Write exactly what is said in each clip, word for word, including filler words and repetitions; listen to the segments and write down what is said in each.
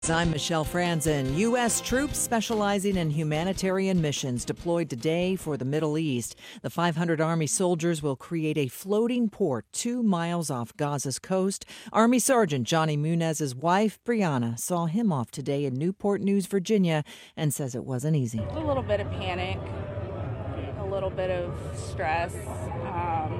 I'm Michelle Franzen. U S troops specializing in humanitarian missions deployed today for the Middle East. The five hundred Army soldiers will create a floating port two miles off Gaza's coast. Army Sergeant Johnny Munez's wife, Brianna, saw him off today in Newport News, Virginia, and says it wasn't easy. A little bit of panic, a little bit of stress. Um,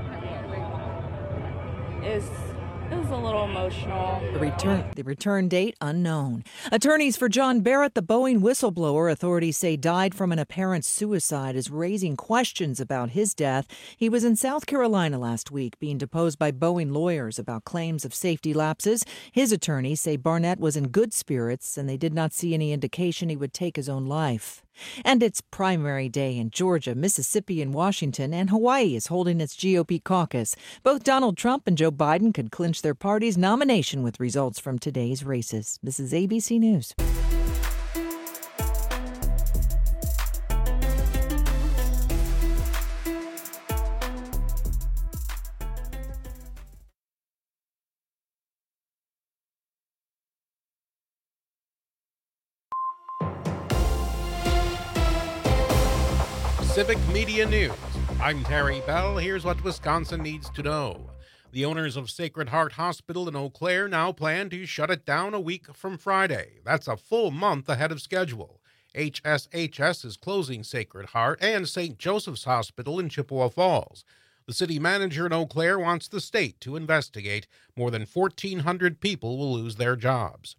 is It was a little emotional. The return, the return date unknown. Attorneys for John Barrett, the Boeing whistleblower authorities say died from an apparent suicide, is raising questions about his death. He was in South Carolina last week being deposed by Boeing lawyers about claims of safety lapses. His attorneys say Barnett was in good spirits and they did not see any indication he would take his own life. And it's primary day in Georgia, Mississippi, and Washington, and Hawaii is holding its G O P caucus. Both Donald Trump and Joe Biden could clinch their party's nomination with results from today's races. This is A B C News. Civic Media News. I'm Terry Bell. Here's what Wisconsin needs to know. The owners of Sacred Heart Hospital in Eau Claire now plan to shut it down a week from Friday. That's a full month ahead of schedule. H S H S is closing Sacred Heart and Saint Joseph's Hospital in Chippewa Falls. The city manager in Eau Claire wants the state to investigate. More than fourteen hundred people will lose their jobs.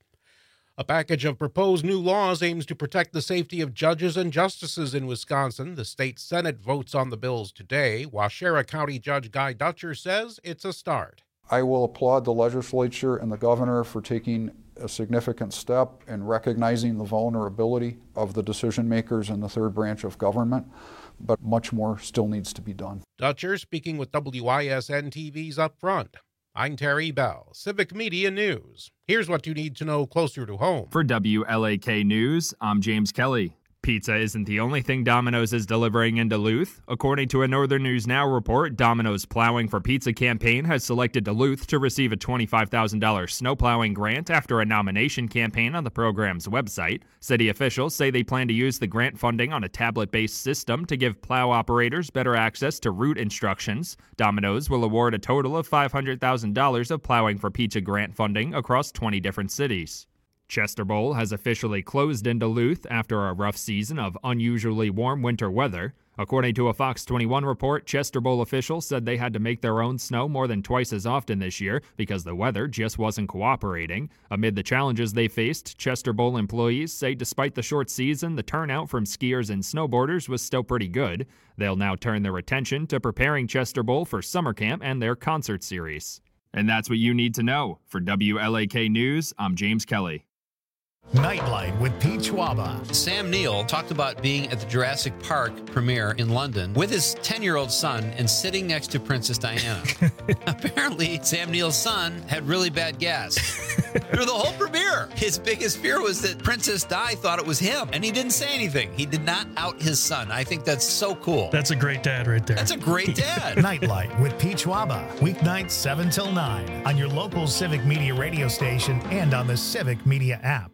A package of proposed new laws aims to protect the safety of judges and justices in Wisconsin. The state Senate votes on the bills today. Waushara County Judge Guy Dutcher says it's a start. I will applaud the legislature and the governor for taking a significant step in recognizing the vulnerability of the decision makers in the third branch of government, but much more still needs to be done. Dutcher speaking with W I S N T V's Up Front. I'm Terry Bell, Civic Media News. Here's what you need to know closer to home. For W L A K News, I'm James Kelly. Pizza isn't the only thing Domino's is delivering in Duluth. According to a Northern News Now report, Domino's Plowing for Pizza campaign has selected Duluth to receive a twenty-five thousand dollars snow plowing grant after a nomination campaign on the program's website. City officials say they plan to use the grant funding on a tablet-based system to give plow operators better access to route instructions. Domino's will award a total of five hundred thousand dollars of Plowing for Pizza grant funding across twenty different cities. Chester Bowl has officially closed in Duluth after a rough season of unusually warm winter weather. According to a Fox twenty-one report, Chester Bowl officials said they had to make their own snow more than twice as often this year because the weather just wasn't cooperating. Amid the challenges they faced, Chester Bowl employees say despite the short season, the turnout from skiers and snowboarders was still pretty good. They'll now turn their attention to preparing Chester Bowl for summer camp and their concert series. And that's what you need to know. For W L A K News, I'm James Kelly. Nightlight with Pete Schwaba. Sam Neill talked about being at the Jurassic Park premiere in London with his ten-year-old son and sitting next to Princess Diana. Apparently, Sam Neill's son had really bad gas. Through the whole premiere, his biggest fear was that Princess Di thought it was him, and he didn't say anything. He did not out his son. I think that's so cool. That's a great dad right there. That's a great dad. Nightlight with Pete Schwaba. Weeknights seven till nine on your local Civic Media radio station and on the Civic Media app.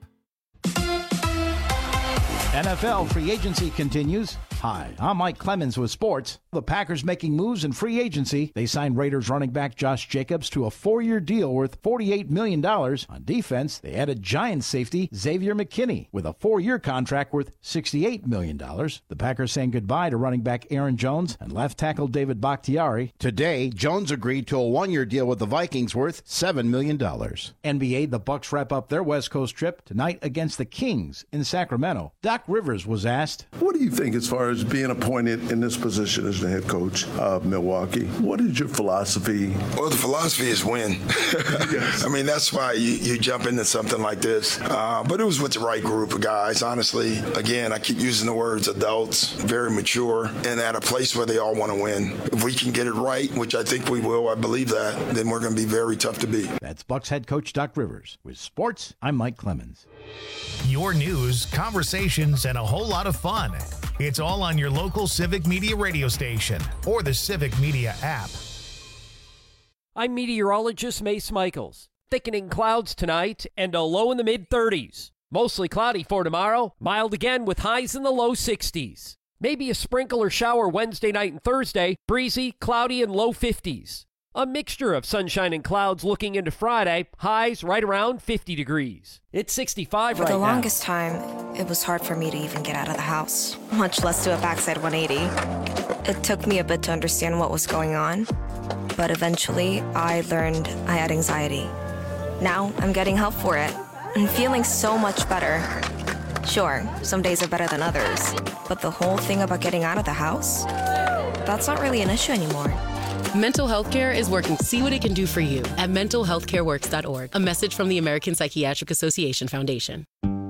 N F L free agency continues. Hi, I'm Mike Clemens with sports. The Packers making moves in free agency. They signed Raiders running back Josh Jacobs to a four-year deal worth forty-eight million dollars. On defense, they added Giants safety Xavier McKinney with a four-year contract worth sixty-eight million dollars. The Packers saying goodbye to running back Aaron Jones and left tackle David Bakhtiari. Today, Jones agreed to a one-year deal with the Vikings worth seven million dollars. N B A, the Bucks wrap up their West Coast trip tonight against the Kings in Sacramento. Doc Rivers was asked, "What do you think as far as being appointed in this position as the head coach of Milwaukee? What is your philosophy?" Well, the philosophy is win. Yes. I mean, that's why you, you jump into something like this. Uh, but it was with the right group of guys, honestly. Again, I keep using the words adults, very mature, and at a place where they all want to win. If we can get it right, which I think we will, I believe that, then we're going to be very tough to beat. That's Bucks head coach Doc Rivers. With sports, I'm Mike Clemens. Your news, conversations, and a whole lot of fun. It's all on your local Civic Media radio station or the Civic Media app. I'm meteorologist Mace Michaels. Thickening clouds tonight and a low in the mid-thirties. Mostly cloudy for tomorrow. Mild again with highs in the low sixties. Maybe a sprinkle or shower Wednesday night and Thursday. Breezy, cloudy, and low fifties. A mixture of sunshine and clouds looking into Friday. Highs right around fifty degrees. It's sixty-five right now. For the longest time, it was hard for me to even get out of the house, much less do a backside one eighty. It took me a bit to understand what was going on, but eventually I learned I had anxiety. Now I'm getting help for it and feeling so much better. Sure, some days are better than others, but the whole thing about getting out of the house, that's not really an issue anymore. Mental health care is working. See what it can do for you at mental health care works dot org. A message from the American Psychiatric Association Foundation.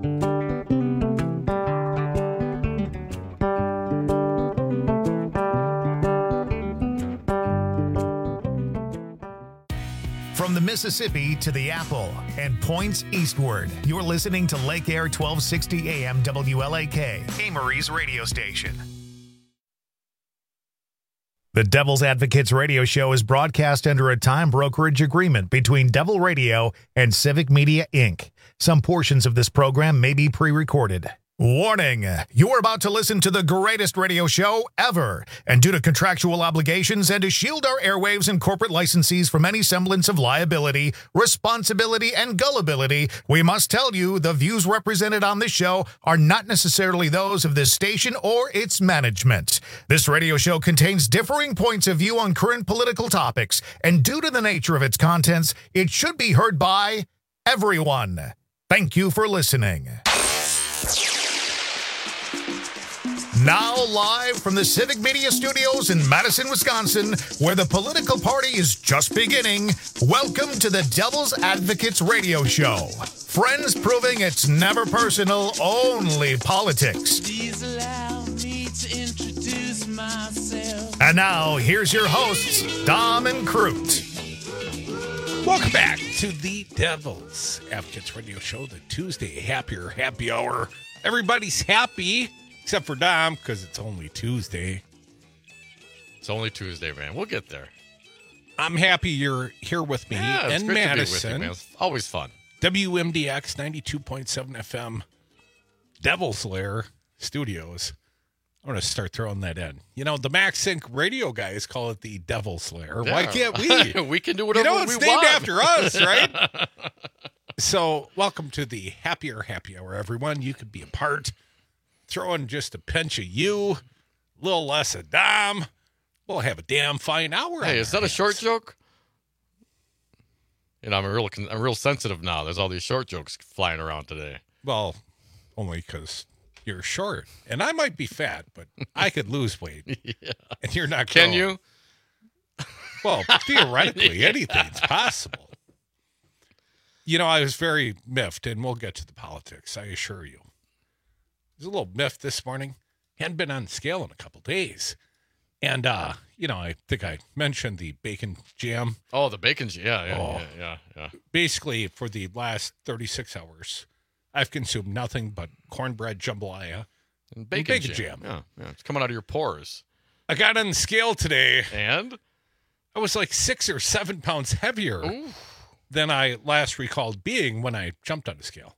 From the Mississippi to the Apple and points eastward, you're listening to Lake Air twelve sixty A M W L A K, Amory's radio station. The Devil's Advocates radio show is broadcast under a time brokerage agreement between Devil Radio and Civic Media, Incorporated. Some portions of this program may be pre-recorded. Warning, you are about to listen to the greatest radio show ever, and due to contractual obligations and to shield our airwaves and corporate licensees from any semblance of liability, responsibility, and gullibility, we must tell you the views represented on this show are not necessarily those of this station or its management. This radio show contains differing points of view on current political topics, and due to the nature of its contents, it should be heard by everyone. Thank you for listening. Now live from the Civic Media Studios in Madison, Wisconsin, where the political party is just beginning, welcome to the Devil's Advocates radio show. Friends proving it's never personal, only politics. Please allow me to introduce myself. And now, here's your hosts, Dom and Crute. Welcome back to the Devil's Advocates radio show, the Tuesday Happier Happy Hour. Everybody's happy. Except for Dom, because it's only Tuesday. It's only Tuesday, man. We'll get there. I'm happy you're here with me yeah, in Madison. You, man. It's always fun. W M D X ninety-two point seven F M, Devil's Lair Studios. I'm going to start throwing that in. You know, the MaxSync radio guys call it the Devil's Lair. Yeah. Why can't we? We can do whatever we want. You know, it's named after us, right? So, welcome to the Happier Happy Hour, everyone. You could be a part. Throwing just a pinch of you, a little less of Dom. We'll have a damn fine hour. Hey, is that hands. a short joke? You know, I'm a real, I'm real sensitive now. There's all these short jokes flying around today. Well, only because you're short, and I might be fat, but I could lose weight. Yeah. And you're not. Can growing. you? Well, theoretically, anything's possible. You know, I was very miffed, and we'll get to the politics. I assure you. I was a little miffed this morning. Hadn't been on the scale in a couple days. And, uh, you know, I think I mentioned the bacon jam. Oh, the bacon jam. Yeah, yeah, oh. yeah, yeah, yeah. Basically, for the last thirty-six hours, I've consumed nothing but cornbread jambalaya and bacon, and bacon jam. jam. Yeah, yeah, it's coming out of your pores. I got on the scale today. And? I was like six or seven pounds heavier Ooh. than I last recalled being when I jumped on the scale.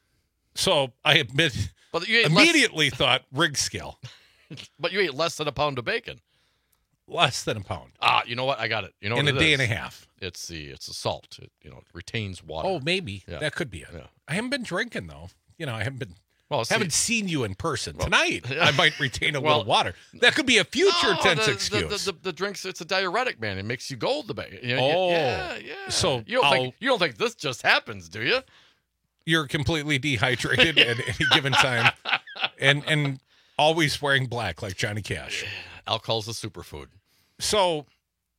So I admit... But you ate immediately less... thought rig scale. But you ate less than a pound of bacon. Less than a pound. Ah, you know what? I got it. You know in what a it day is? and a half. It's the it's the salt. It, you know, it retains water. Oh, maybe yeah. that could be it. Yeah. I haven't been drinking though. You know, I haven't been. Well, see, haven't seen you in person well, tonight. Yeah. I might retain a well, little water. That could be a future no, tense the, excuse. The, the, the, the drinks. It's a diuretic, man. It makes you go the bacon. You know, oh, yeah, yeah. So you don't I'll, think you don't think this just happens, do you? You're completely dehydrated at any given time. And and always wearing black like Johnny Cash. Yeah. Alcohol's a superfood. So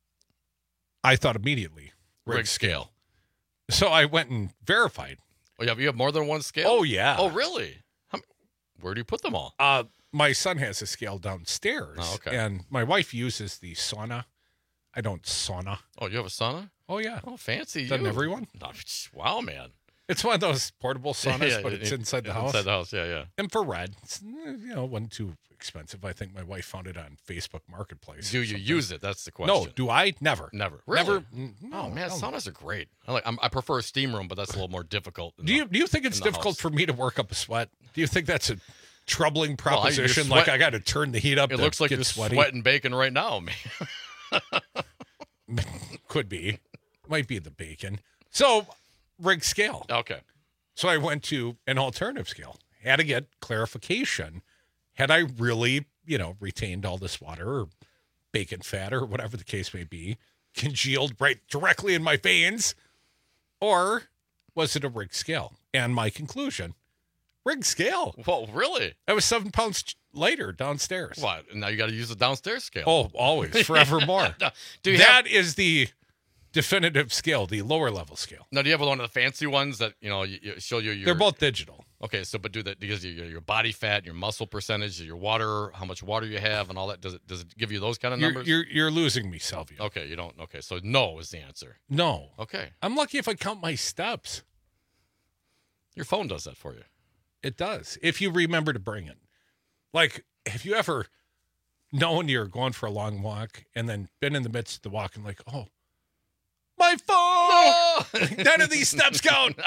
I thought immediately rig scale. So I went and verified. Oh, yeah, you have more than one scale? Oh yeah. Oh really? How, where do you put them all? Uh, my son has a scale downstairs. Oh, okay. And my wife uses the sauna. I don't sauna. Oh, you have a sauna? Oh yeah. Oh, fancy. Doesn't you. everyone? Wow, man. It's one of those portable saunas, Yeah, but it- it's it- inside the it's house. inside the house, yeah, yeah. Infrared. It's, you know, wasn't too expensive. I think my wife found it on Facebook Marketplace. Do or you something. use it? That's the question. No, do I? Never. Never. Really? Never. Oh man, no. saunas are great. I like. I'm, I prefer a steam room, but that's a little more difficult. in Do the- you do you think it's in the difficult house. for me to work up a sweat? Do you think that's a troubling Well, I- you're proposition? like sweat- I got to turn the heat up. It to looks like get you're sweaty? sweating bacon right now, man. Could be. Might be the bacon. So, rig scale. Okay. So I went to an alternative scale. Had to get clarification. Had I really, you know, retained all this water or bacon fat or whatever the case may be, congealed right directly in my veins? Or was it a rig scale? And my conclusion, rig scale. Well, really? I was seven pounds lighter downstairs. What? Now you got to use the downstairs scale. Oh, always, forevermore. Do you That have, is the definitive scale, the lower level scale. now, do you have one of the fancy ones that you know you, you show you your? They're both digital. Okay, so but do that because your your body fat, your muscle percentage, your water, how much water you have, and all that. Does it does it give you those kind of You're, numbers? you're you're losing me, Salvio. Okay, you don't. Okay, so no is the answer. No. Okay, I'm lucky if I count my steps. your phone does that for you. It does. If you remember to bring it. Like, have you ever known you're going for a long walk and then been in the midst of the walk and like, oh, my phone! None of these steps count.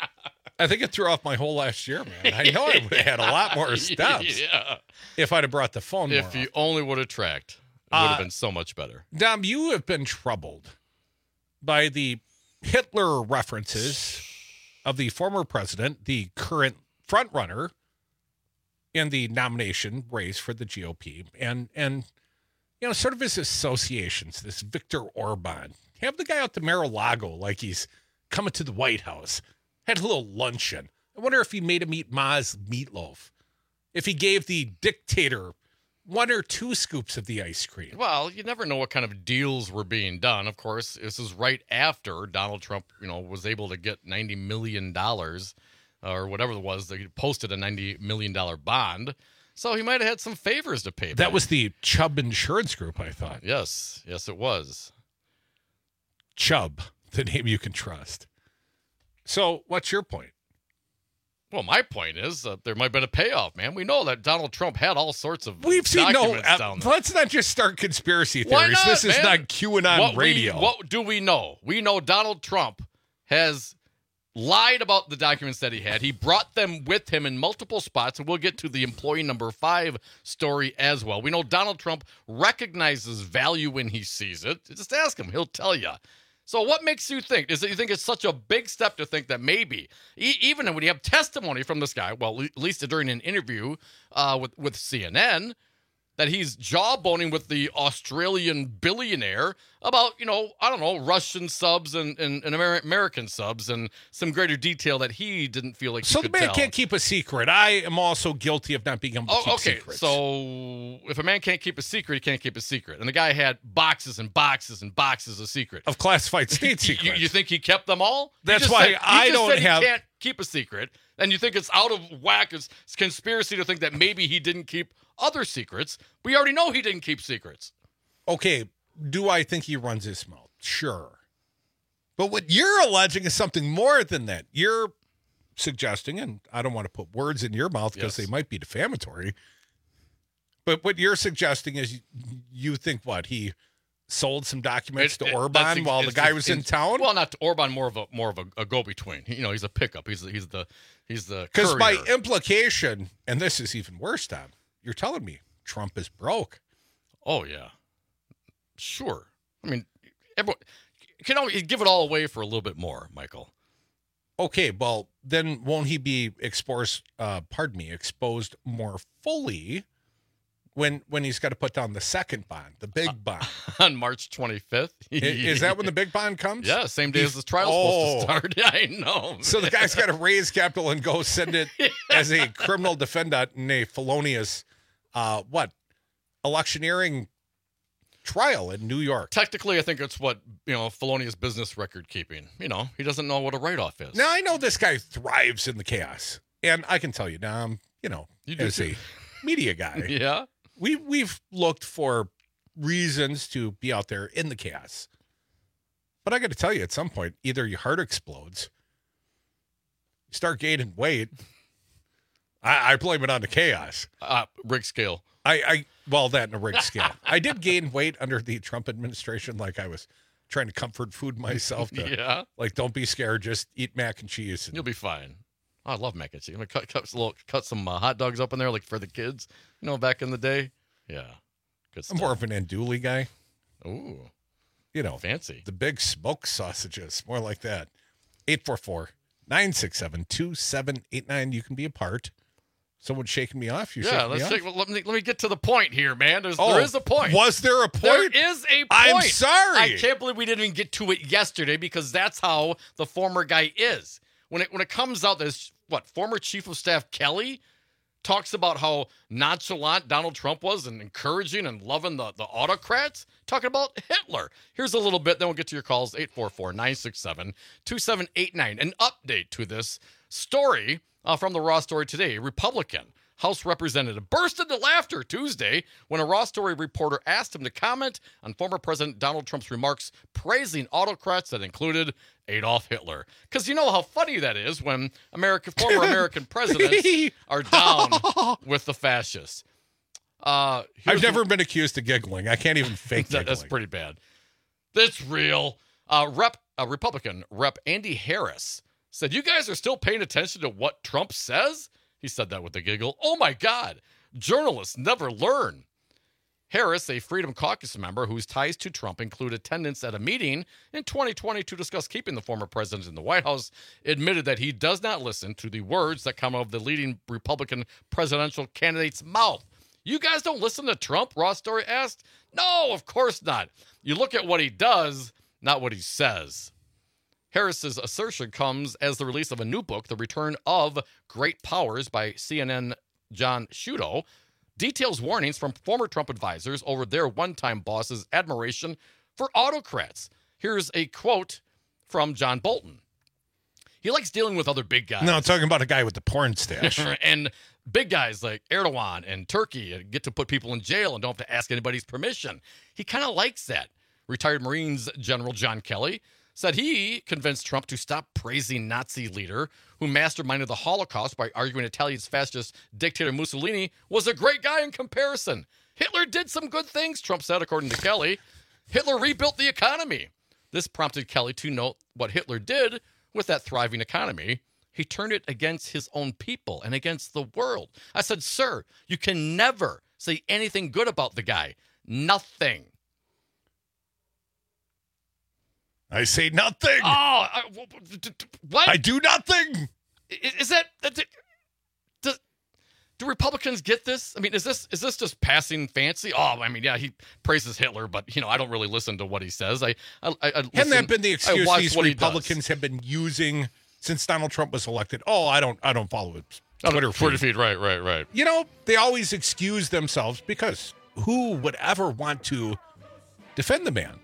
I think it threw off my whole last year, man. I know I would have had a lot more steps Yeah. if I'd have brought the phone more. If you only would have tracked, it would Uh, have been so much better. Dom, you have been troubled by the Hitler references of the former president, the current frontrunner in the nomination race for the G O P, and and you know, sort of his associations, this Viktor Orban. Have the guy out to Mar-a-Lago like he's coming to the White House. Had a little luncheon. I wonder if he made him eat Ma's meatloaf. If he gave the dictator one or two scoops of the ice cream. Well, you never know what kind of deals were being done. Of course, this is right after Donald Trump, you know, was able to get ninety million dollars or whatever it was. They posted a ninety million dollars bond. So he might have had some favors to pay back. That was the Chubb Insurance Group, I thought. Yes. Yes, it was. Chubb, the name you can trust. So what's your point? Well, my point is that there might have been a payoff, man. We know that Donald Trump had all sorts of We've seen no. documents Uh, down there. let's not just start conspiracy Why theories. not, this is man? not QAnon what radio. We, what do we know? We know Donald Trump has lied about the documents that he had. He brought them with him in multiple spots, and we'll get to the employee number five story as well. We know Donald Trump recognizes value when he sees it. Just ask him. He'll tell you. So what makes you think? Is that you think it's such a big step to think that maybe, e- even when you have testimony from this guy, well, at least during an interview uh, with, with C N N, that he's jawboning with the Australian billionaire about, you know, I don't know, Russian subs and, and, and Amer- American subs and some greater detail that he didn't feel like he so the could man tell. can't keep a secret. I am also guilty of not being able to Oh, keep okay. secrets. So if a man can't keep a secret, he can't keep a secret. And the guy had boxes and boxes and boxes of secret. Of classified state You- secrets. You, you think he kept them all? He That's just why said- he I just don't said have- He can't keep a secret, and you think it's out of whack. It's, it's conspiracy to think that maybe he didn't keep other secrets. We already know he didn't keep secrets. Okay, do I think he runs his mouth? Sure. But what you're alleging is something more than that. You're suggesting, and I don't want to put words in your mouth because Yes. they might be defamatory, but what you're suggesting is you, you think what? He sold some documents It- to it- Orban that's ex- while the it's guy just- was in it's- town? Well, not to Orban, more of a more of a, a go-between. You know, he's a pickup. He's the, he's the he's the Because by courier. implication, and this is even worse, Tom, you're telling me Trump is broke. Oh yeah, sure. I mean, everyone can always give it all away for a little bit more, Michael. Okay, well, then won't he be exposed, uh, pardon me, exposed more fully when when he's got to put down the second bond, the big bond? On March twenty-fifth. I- Is that when the big bond comes? Yeah, same day He- as the trial's Oh. supposed to start. I know. So the guy's got to raise capital and go send it as a criminal defendant in a felonious, uh, what, electioneering trial in New York. Technically, I think it's what, you know, felonious business record keeping. You know, he doesn't know what a write-off is. Now, I know this guy thrives in the chaos, and I can tell you now, I'm, you know, You do as too. a media guy, Yeah. we, we've looked for reasons to be out there in the chaos. But I got to tell you, at some point, either your heart explodes start gaining weight, I, I blame it on the chaos. Uh, Rick scale. I, I well, that and a rig scale. I did gain weight under the Trump administration, like I was trying to comfort food myself. To, yeah. Like, don't be scared. Just eat mac and cheese. And, You'll be fine. Oh, I love mac and cheese. I'm gonna cut, cut, little, cut some uh, hot dogs up in there, like for the kids. You know, back in the day. Yeah, good stuff. I'm more of an andouille guy. Ooh, you know, fancy. The big smoked sausages, more like that. eight four four, nine six seven, two seven eight nine. You can be a part. Someone's shaking me off. You yeah, shaking let's me take, off? let me let me get to the point here, man. There's, Oh, there is a point. Was there a point? There is a point. I'm sorry. I can't believe we didn't even get to it yesterday because that's how the former guy is. When it when it comes out, there's what former Chief of Staff Kelly talks about how nonchalant Donald Trump was and encouraging and loving the, the autocrats, talking about Hitler. Here's a little bit, then we'll get to your calls, eight four four, nine six seven, two seven eight nine. An update to this story uh, from the Raw Story today. A Republican House representative burst into laughter Tuesday when a Raw Story reporter asked him to comment on former President Donald Trump's remarks praising autocrats that included Adolf Hitler. Because you know how funny that is when America, former American presidents are down with the fascists. Uh, I've never been accused of giggling. I can't even fake that, giggling. That's pretty bad. That's real. Uh, Rep, uh, Republican Rep Andy Harris said, "You guys are still paying attention to what Trump says?" He said that with a giggle. Oh, my God. Journalists never learn. Harris, a Freedom Caucus member whose ties to Trump include attendance at a meeting in twenty twenty to discuss keeping the former president in the White House, admitted that he does not listen to the words that come out of the leading Republican presidential candidate's mouth. You guys don't listen to Trump? Raw Story asked. No, of course not. You look at what he does, not what he says. Harris's assertion comes as the release of a new book, The Return of Great Powers by C N N John Shudo, details warnings from former Trump advisors over their one-time boss's admiration for autocrats. Here's a quote from John Bolton. He likes dealing with other big guys. No, I'm talking about a guy with the porn stash. And big guys like Erdogan and Turkey and get to put people in jail and don't have to ask anybody's permission. He kind of likes that. Retired Marines General John Kelly said he convinced Trump to stop praising Nazi leader who masterminded the Holocaust by arguing Italia's fascist dictator Mussolini was a great guy in comparison. Hitler did some good things, Trump said, according to Kelly. Hitler rebuilt the economy. This prompted Kelly to note what Hitler did with that thriving economy. He turned it against his own people and against the world. I said, sir, you can never say anything good about the guy. Nothing. I say nothing. Oh, I, what? I do nothing. Is that, do, do Republicans get this? I mean, is this is this just passing fancy? Oh, I mean, yeah, he praises Hitler, but you know, I don't really listen to what he says. I, I, I listen, Hasn't that been the excuse these Republicans Republicans have been using since Donald Trump was elected? Oh, I don't, I don't follow it. Twitter feed. Twitter feed, right, right, right. You know, they always excuse themselves because who would ever want to defend the man?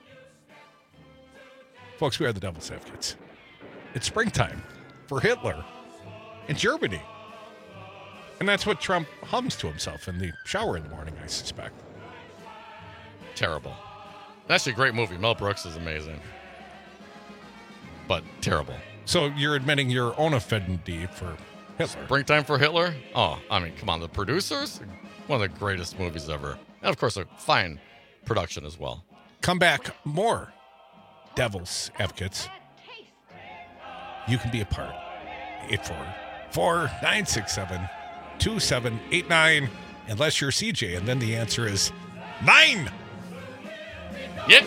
Folks, we are the Devil's Advocates. It's springtime for Hitler in Germany. And that's what Trump hums to himself in the shower in the morning, I suspect. Terrible. That's a great movie. Mel Brooks is amazing. But terrible. So you're admitting your own affinity for Hitler. Springtime for Hitler? Oh, I mean, come on. The producers? One of the greatest movies ever. And, of course, a fine production as well. Come back. More Devil's Advocates. You can be a part. eight four four, nine six seven, two seven eight nine. Unless you're C J, and then the answer is nine. Yep.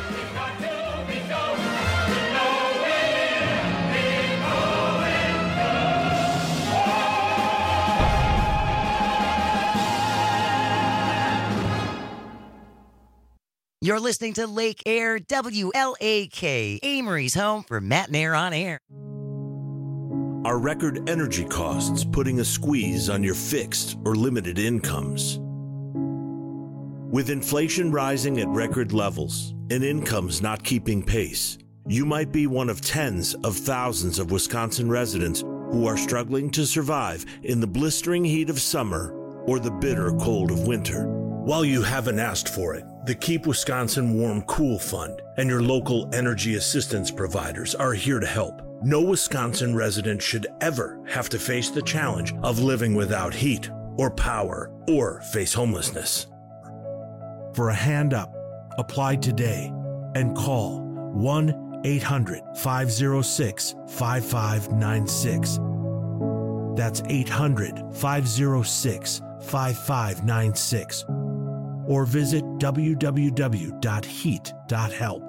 You're listening to Lake Air W L A K, Amory's home for Matt and Air on Air. Are record energy costs putting a squeeze on your fixed or limited incomes? With inflation rising at record levels and incomes not keeping pace, you might be one of tens of thousands of Wisconsin residents who are struggling to survive in the blistering heat of summer or the bitter cold of winter. While you haven't asked for it, the Keep Wisconsin Warm Cool Fund and your local energy assistance providers are here to help. No Wisconsin resident should ever have to face the challenge of living without heat or power or face homelessness. For a hand up, apply today and call one eight hundred five oh six five five nine six. That's eight hundred five oh six five five nine six. Or visit w w w dot heat dot help.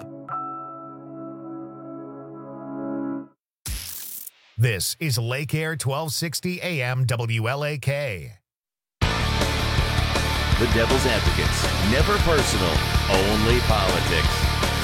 This is Lake Air twelve sixty A M W L A K. The Devil's Advocates. Never personal, only politics.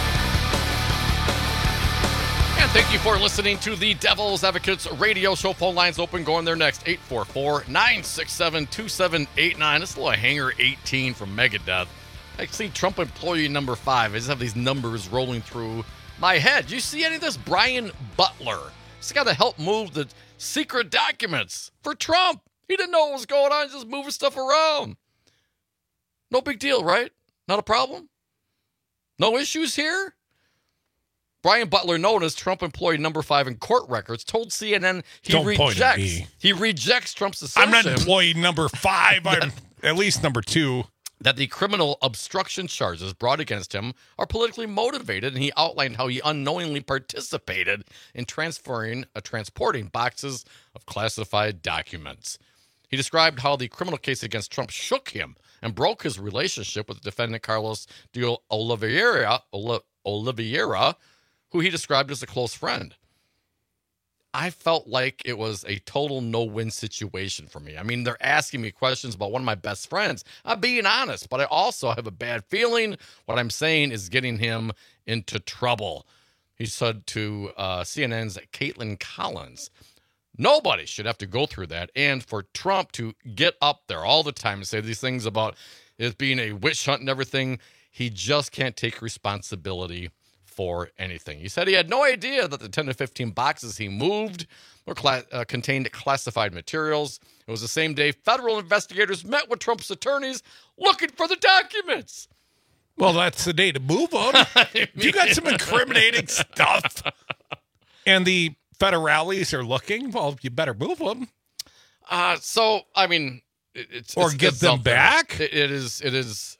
And thank you for listening to the Devil's Advocates radio show. Phone lines open. Going there next. eight four four, nine six seven, two seven eight nine. This little Hanger eighteen from Megadeth. I see Trump employee number five. I just have these numbers rolling through my head. Do you see any of this? Brian Butler. He's got to help move the secret documents for Trump. He didn't know what was going on. Just moving stuff around. No big deal, right? Not a problem? No issues here? Brian Butler, known as Trump employee number five in court records, told C N N he Don't point at rejects me. he rejects Trump's assertion. I'm not employee number five. I'm at least number two. That the criminal obstruction charges brought against him are politically motivated, and he outlined how he unknowingly participated in transferring, uh, transporting boxes of classified documents. He described how the criminal case against Trump shook him and broke his relationship with the defendant Carlos de Oliveira, Oliveira, who he described as a close friend. I felt like it was a total no-win situation for me. I mean, they're asking me questions about one of my best friends. I'm being honest, but I also have a bad feeling what I'm saying is getting him into trouble. He said to uh, C N N's Caitlin Collins, nobody should have to go through that. And for Trump to get up there all the time and say these things about it being a witch hunt and everything, he just can't take responsibility for anything. He said he had no idea that the ten to fifteen boxes he moved were cla- uh, contained classified materials. It was the same day federal investigators met with Trump's attorneys looking for the documents. Well, that's the day to move them. I mean, you got some incriminating stuff. And the federales are looking. Well, you better move them. Uh, so, I mean, it, it's or it's, get it's them back. It, it is. It is.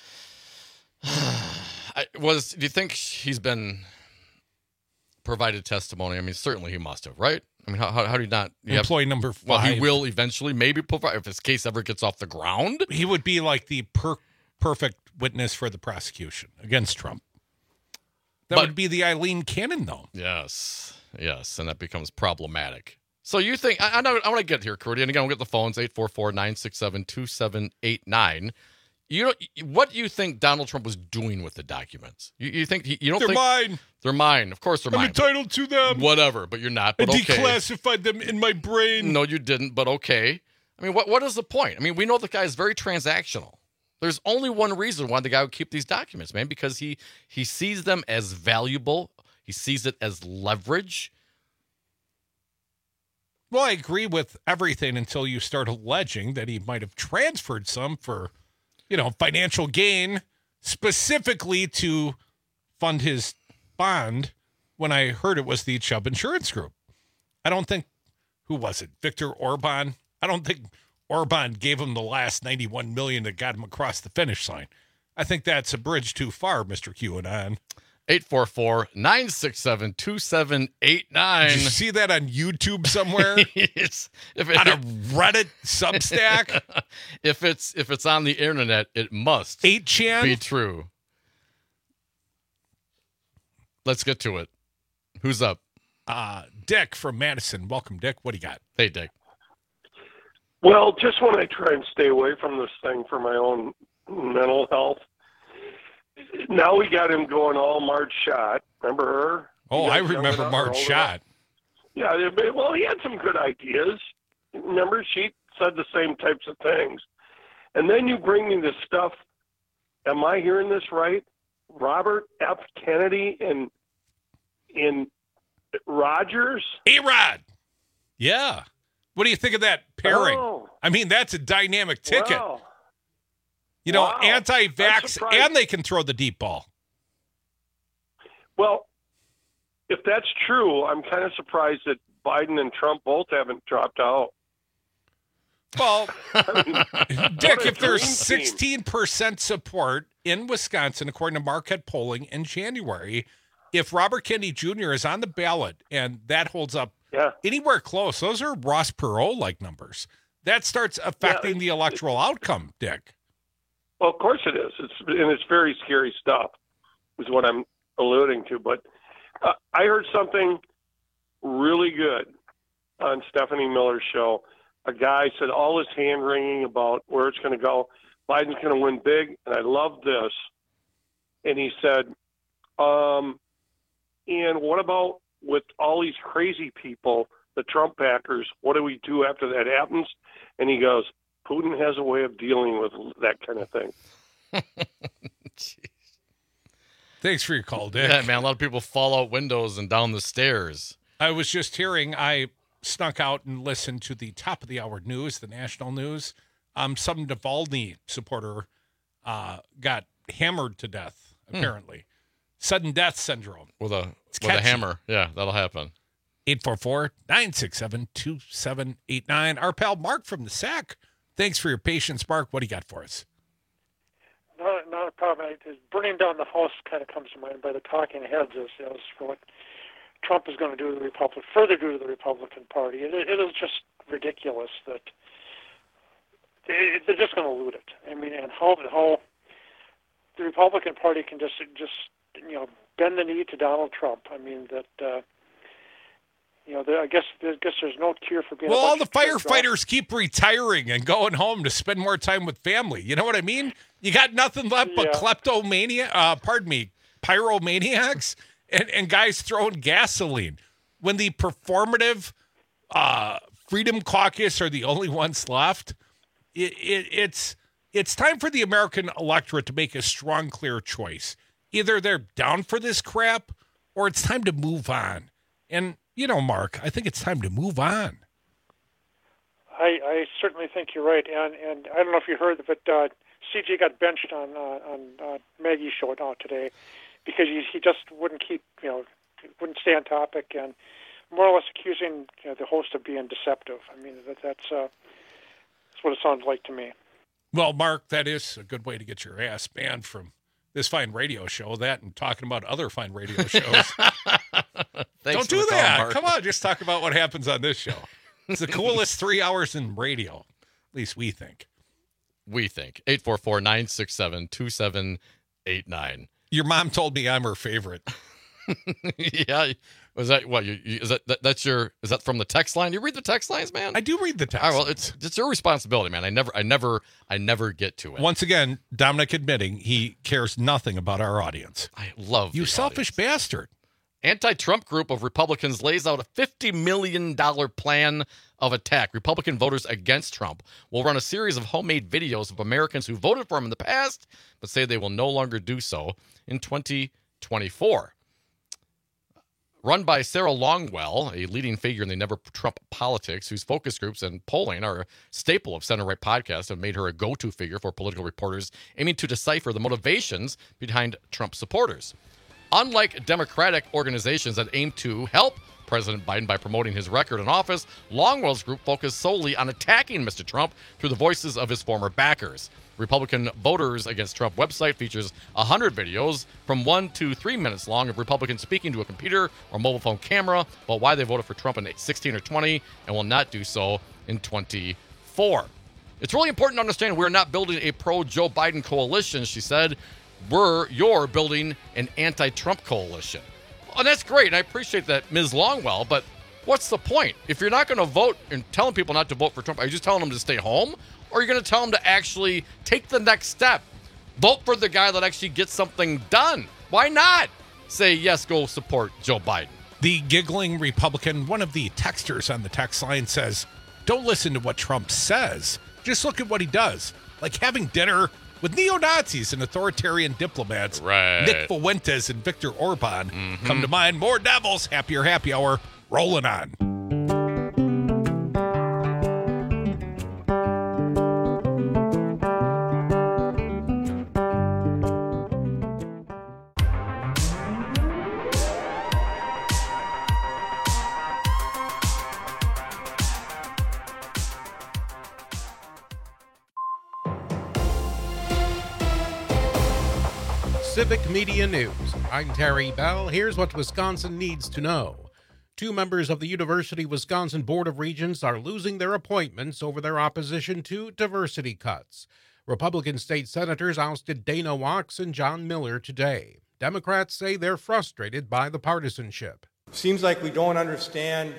I, was do you think he's been provided testimony? I mean, certainly he must have, right? I mean, how how, how do you not? You Employee have, number five. Well, he will eventually maybe provide if this case ever gets off the ground. He would be like the per, perfect witness for the prosecution against Trump. That But- would be the Eileen Cannon, though. Yes, yes, and that becomes problematic. So you think I, I, know, I want to get here, Crudy, and again, we'll get the phones eight four four, nine six seven, two seven eight nine. You know what do you think Donald Trump was doing with the documents? You, you think he, you don't They're think mine. They're mine. Of course, they're I'm mine. entitled to them. Whatever, but you're not. I But okay. declassified them in my brain. No, you didn't. But okay. I mean, what what is the point? I mean, we know the guy is very transactional. There's only one reason why the guy would keep these documents, man, because he he sees them as valuable. He sees it as leverage. Well, I agree with everything until you start alleging that he might have transferred some for, you know, financial gain, specifically to fund his bond when I heard it was the Chubb Insurance Group. I don't think, who was it? Viktor Orban? I don't think Orban gave him the last ninety-one million dollars that got him across the finish line. I think that's a bridge too far, Mister QAnon. eight four four, nine six seven, two seven eight nine. Did you see that on YouTube somewhere? It's, if it, on a Reddit Substack? if it's if it's on the internet, it must eight chan be true. Let's get to it. Who's up? Uh, Dick from Madison. Welcome, Dick. What do you got? Hey, Dick. Well, just when I try and stay away from this thing for my own mental health, now we got him going all Marge Schott. Remember her? Oh, I remember Marge Schott. Yeah, well, he had some good ideas. Remember, she said the same types of things. And then you bring me this stuff. Am I hearing this right? Robert F. Kennedy and in Rogers? A-Rod. Yeah. What do you think of that pairing? Oh. I mean, that's a dynamic ticket. Wow. You know, Wow. I'm anti-vax, surprised. and they can throw the deep ball. Well, if that's true, I'm kind of surprised that Biden and Trump both haven't dropped out. Well, I mean, Dick, what a if there's dream team. sixteen percent support in Wisconsin, according to Marquette polling in January, if Robert Kennedy Junior is on the ballot and that holds up yeah. anywhere close, those are Ross Perot-like numbers. That starts affecting Yeah, the electoral outcome, Dick. Well, of course it is. It's and it's very scary stuff, is what I'm alluding to. But uh, I heard something really good on Stephanie Miller's show. A guy said all this hand wringing about where it's going to go. Biden's going to win big, and I love this. And he said, um, and what about with all these crazy people, the Trump backers? What do we do after that happens? And he goes, Putin has a way of dealing with that kind of thing. Thanks for your call, Dick. Yeah, man, a lot of people fall out windows and down the stairs. I was just hearing, I snuck out and listened to the top of the hour news, the national news. Um, some Navalny supporter uh, got hammered to death, apparently. Hmm. Sudden death syndrome. With a, with a hammer. Yeah, that'll happen. eight four four, nine six seven, two seven eight nine. Our pal Mark from the S A C. Thanks for your patience, Mark. What do you got for us? Not, not a problem. I, burning down the house kind of comes to mind by the talking heads as, as for what Trump is going to do to the Republican, further do to the Republican Party. It, it is just ridiculous that they, they're just going to loot it. I mean, and how how the Republican Party can just just you know bend the knee to Donald Trump. I mean that. Uh, You know, there, I guess I guess there's no cure for being. Well, a all the bunch of firefighters keep retiring and going home to spend more time with family. You know what I mean? You got nothing left but Yeah. kleptomania. Uh, pardon me, pyromaniacs and and guys throwing gasoline. When the performative uh, Freedom Caucus are the only ones left, it, it, it's it's time for the American electorate to make a strong, clear choice. Either they're down for this crap, or it's time to move on. And you know, Mark, I think it's time to move on. I, I certainly think you're right, and and I don't know if you heard, but uh, C J got benched on uh, on uh, Maggie's show now today because he he just wouldn't keep you know wouldn't stay on topic and more or less accusing you know, the host of being deceptive. I mean that that's uh, that's what it sounds like to me. Well, Mark, that is a good way to get your ass banned from this fine radio show. That and talking about other fine radio shows. Don't do that. Call, Come on, just talk about what happens on this show. It's the coolest three hours in radio. At least we think. We think. eight four four, nine six seven, two seven eight nine. Your mom told me I'm her favorite. Yeah. Was that what you, you is that, that that's your is that from the text line? You read the text lines, man? I do read the text. All right, well, lines. it's it's your responsibility, man. I never I never I never get to it. Once again, Dominic admitting he cares nothing about our audience. I love you selfish audience. bastard. Anti-Trump group of Republicans lays out a fifty million dollars plan of attack. Republican voters against Trump will run a series of homemade videos of Americans who voted for him in the past, but say they will no longer do so in twenty twenty-four. Run by Sarah Longwell, a leading figure in the Never Trump politics, whose focus groups and polling are a staple of center-right podcasts, have made her a go-to figure for political reporters aiming to decipher the motivations behind Trump supporters. Unlike Democratic organizations that aim to help President Biden by promoting his record in office, Longwell's group focused solely on attacking Mister Trump through the voices of his former backers. Republican Voters Against Trump website features one hundred videos from one to three minutes long of Republicans speaking to a computer or mobile phone camera about why they voted for Trump in sixteen or twenty and will not do so in twenty-four. It's really important to understand we're not building a pro-Joe Biden coalition, she said. We're, you're building an anti-Trump coalition. And that's great. And I appreciate that, Miz Longwell, but what's the point? If you're not going to vote and telling people not to vote for Trump, are you just telling them to stay home? Or are you going to tell them to actually take the next step? Vote for the guy that actually gets something done. Why not say, yes, go support Joe Biden? The giggling Republican, one of the texters on the text line says, don't listen to what Trump says. Just look at what he does. Like having dinner with neo-Nazis and authoritarian diplomats. Right. Nick Fuentes and Viktor Orban Mm-hmm. come to mind. More devils. Happier happy hour. Rolling on. Civic Media News. I'm Terry Bell. Here's what Wisconsin needs to know. Two members of the University of Wisconsin Board of Regents are losing their appointments over their opposition to diversity cuts. Republican state senators ousted Dana Wachs and John Miller today. Democrats say they're frustrated by the partisanship. Seems like we don't understand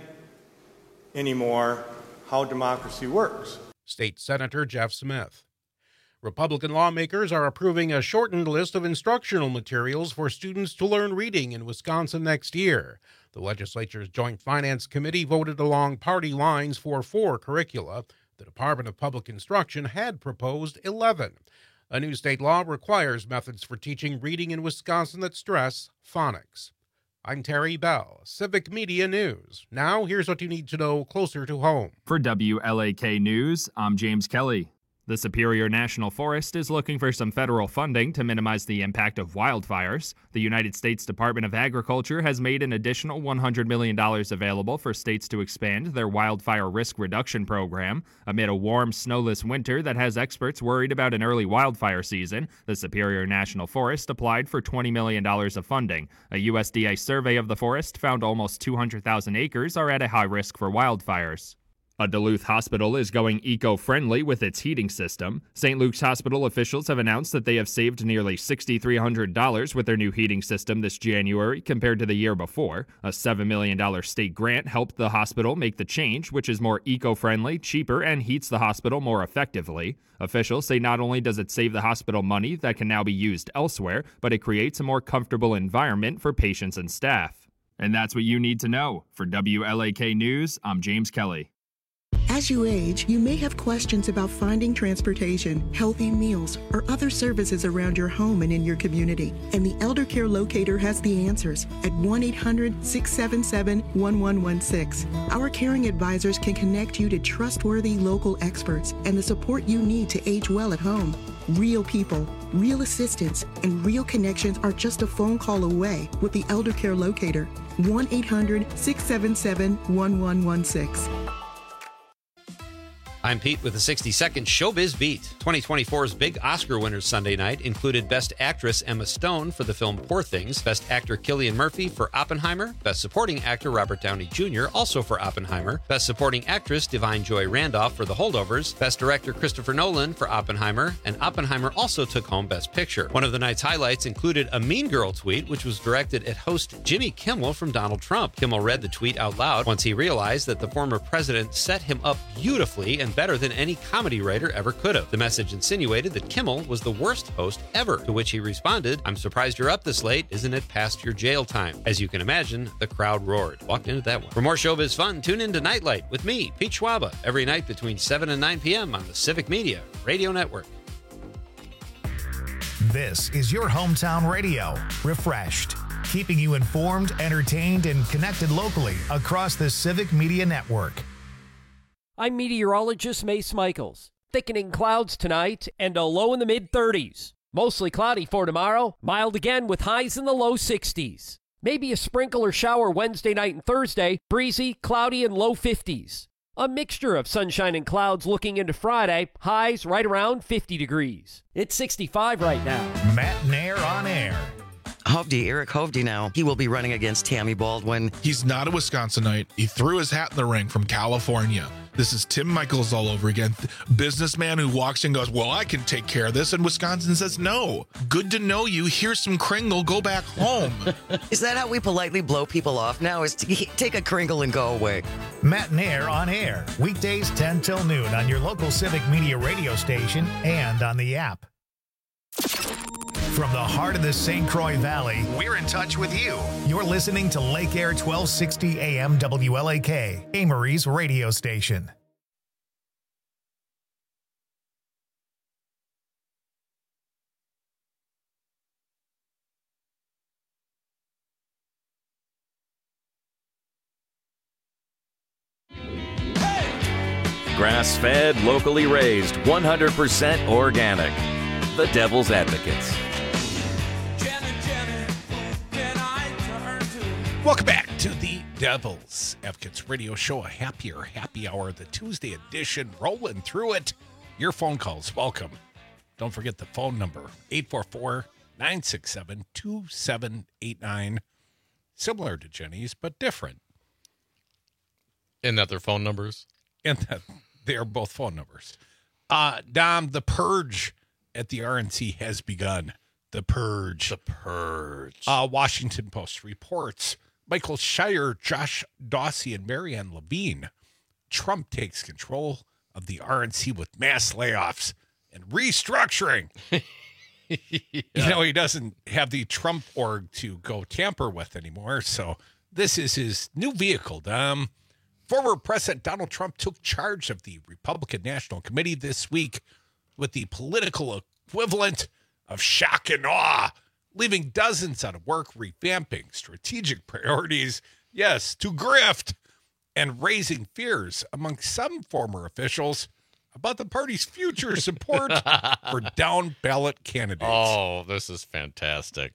anymore how democracy works. State Senator Jeff Smith. Republican lawmakers are approving a shortened list of instructional materials for students to learn reading in Wisconsin next year. The legislature's Joint Finance Committee voted along party lines for four curricula. The Department of Public Instruction had proposed eleven. A new state law requires methods for teaching reading in Wisconsin that stress phonics. I'm Terry Bell, Civic Media News. Now, here's what you need to know closer to home. For W L A K News, I'm James Kelly. The Superior National Forest is looking for some federal funding to minimize the impact of wildfires. The United States Department of Agriculture has made an additional one hundred million dollars available for states to expand their wildfire risk reduction program. Amid a warm, snowless winter that has experts worried about an early wildfire season, the Superior National Forest applied for twenty million dollars of funding. A U S D A survey of the forest found almost two hundred thousand acres are at a high risk for wildfires. A Duluth hospital is going eco-friendly with its heating system. Saint Luke's Hospital officials have announced that they have saved nearly six thousand three hundred dollars with their new heating system this January compared to the year before. A seven million dollars state grant helped the hospital make the change, which is more eco-friendly, cheaper, and heats the hospital more effectively. Officials say not only does it save the hospital money that can now be used elsewhere, but it creates a more comfortable environment for patients and staff. And that's what you need to know. For W L A K News, I'm James Kelly. As you age, you may have questions about finding transportation, healthy meals, or other services around your home and in your community. And the Elder Care Locator has the answers at one eight hundred, six seven seven, one one one six. Our caring advisors can connect you to trustworthy local experts and the support you need to age well at home. Real people, real assistance, and real connections are just a phone call away with the Elder Care Locator. one eight hundred, six seven seven, one one one six. I'm Pete with a sixty-second Showbiz Beat. twenty twenty-four's big Oscar winners Sunday night included Best Actress Emma Stone for the film Poor Things, Best Actor Cillian Murphy for Oppenheimer, Best Supporting Actor Robert Downey Junior also for Oppenheimer, Best Supporting Actress Divine Joy Randolph for The Holdovers, Best Director Christopher Nolan for Oppenheimer, and Oppenheimer also took home Best Picture. One of the night's highlights included a Mean Girl tweet, which was directed at host Jimmy Kimmel from Donald Trump. Kimmel read the tweet out loud once he realized that the former president set him up beautifully and better than any comedy writer ever could have. The message insinuated that Kimmel was the worst host ever, to which he responded, "I'm surprised you're up this late. Isn't it past your jail time?" As you can imagine, the crowd roared. Walked into that one. For more showbiz fun, tune in to Nightlight with me, Pete Schwaba, every night between seven and nine p.m. on the Civic Media Radio Network. This is your hometown radio, refreshed, keeping you informed, entertained, and connected locally across the Civic Media Network. I'm meteorologist Mace Michaels. Thickening clouds tonight and a low in the mid thirties. Mostly cloudy for tomorrow, mild again with highs in the low sixties. Maybe a sprinkle or shower Wednesday night and Thursday, breezy, cloudy, and low fifties. A mixture of sunshine and clouds looking into Friday, highs right around fifty degrees. It's sixty-five right now. Matt Nair on air. Hovde, Eric Hovde now. He will be running against Tammy Baldwin. He's not a Wisconsinite. He threw his hat in the ring from California. This is Tim Michaels all over again. Businessman who walks in and goes, well, I can take care of this. And Wisconsin says, no. Good to know you. Here's some Kringle. Go back home. Is that how we politely blow people off now? Is to take a Kringle and go away? Matt Nair on air. Weekdays ten till noon on your local Civic Media radio station and on the app. From the heart of the Saint Croix Valley, we're in touch with you. You're listening to Lake Air twelve sixty A M W L A K, Amory's radio station. Grass-fed, locally raised, one hundred percent organic. The Devil's Advocates. Welcome back to the Devil's Advocates Radio Show, a happier happy hour, the Tuesday edition, rolling through it. Your phone calls, welcome. Don't forget the phone number, eight four four, nine six seven, two seven eight nine. Similar to Jenny's, but different. In that they're phone numbers? And that they are both phone numbers. Uh, Dom, the purge at the R N C has begun. The purge. The purge. Uh, Washington Post reports Michael Shire, Josh Dawsey, and Marianne Levine. Trump takes control of the R N C with mass layoffs and restructuring. yeah. You know, he doesn't have the Trump org to go tamper with anymore. So this is his new vehicle, Dom. Former President Donald Trump took charge of the Republican National Committee this week with the political equivalent of shock and awe, leaving dozens out of work, revamping strategic priorities, yes, to grift, and raising fears among some former officials about the party's future support for down-ballot candidates. Oh, this is fantastic.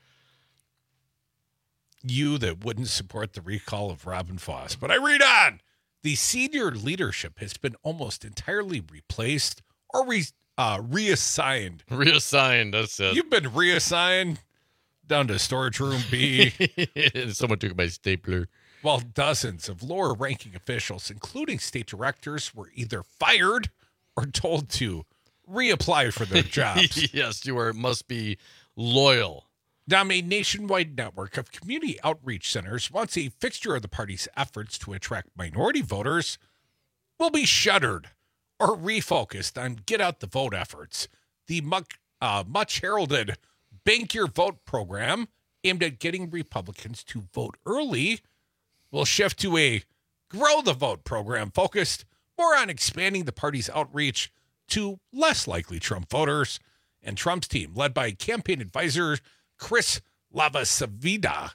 You that wouldn't support the recall of Robin Foss. But I read on. The senior leadership has been almost entirely replaced or re, uh, reassigned. Reassigned, that's it. You've been reassigned down to storage room B. Someone took my stapler. While dozens of lower-ranking officials, including state directors, were either fired or told to reapply for their jobs. Yes, you are, must be loyal. Dom, a nationwide network of community outreach centers, once a fixture of the party's efforts to attract minority voters, will be shuttered or refocused on get-out-the-vote efforts. The much, uh, much heralded Bank Your Vote program, aimed at getting Republicans to vote early, will shift to a Grow the Vote program focused more on expanding the party's outreach to less likely Trump voters. And Trump's team, led by campaign advisor Chris LaSavita,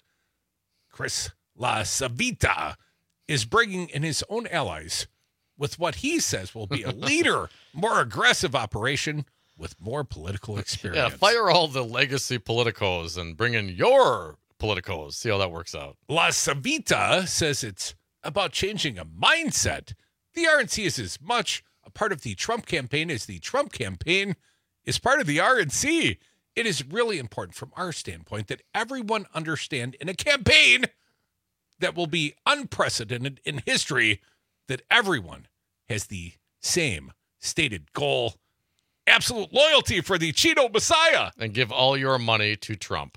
Chris LaSavita, is bringing in his own allies with what he says will be a leaner, more aggressive operation with more political experience. Yeah, fire all the legacy politicos and bring in your politicos. See how that works out. LaSavita says it's about changing a mindset. The R N C is as much a part of the Trump campaign as the Trump campaign is part of the R N C. It is really important from our standpoint that everyone understand in a campaign that will be unprecedented in history that everyone has the same stated goal, absolute loyalty for the Cheeto Messiah. And give all your money to Trump.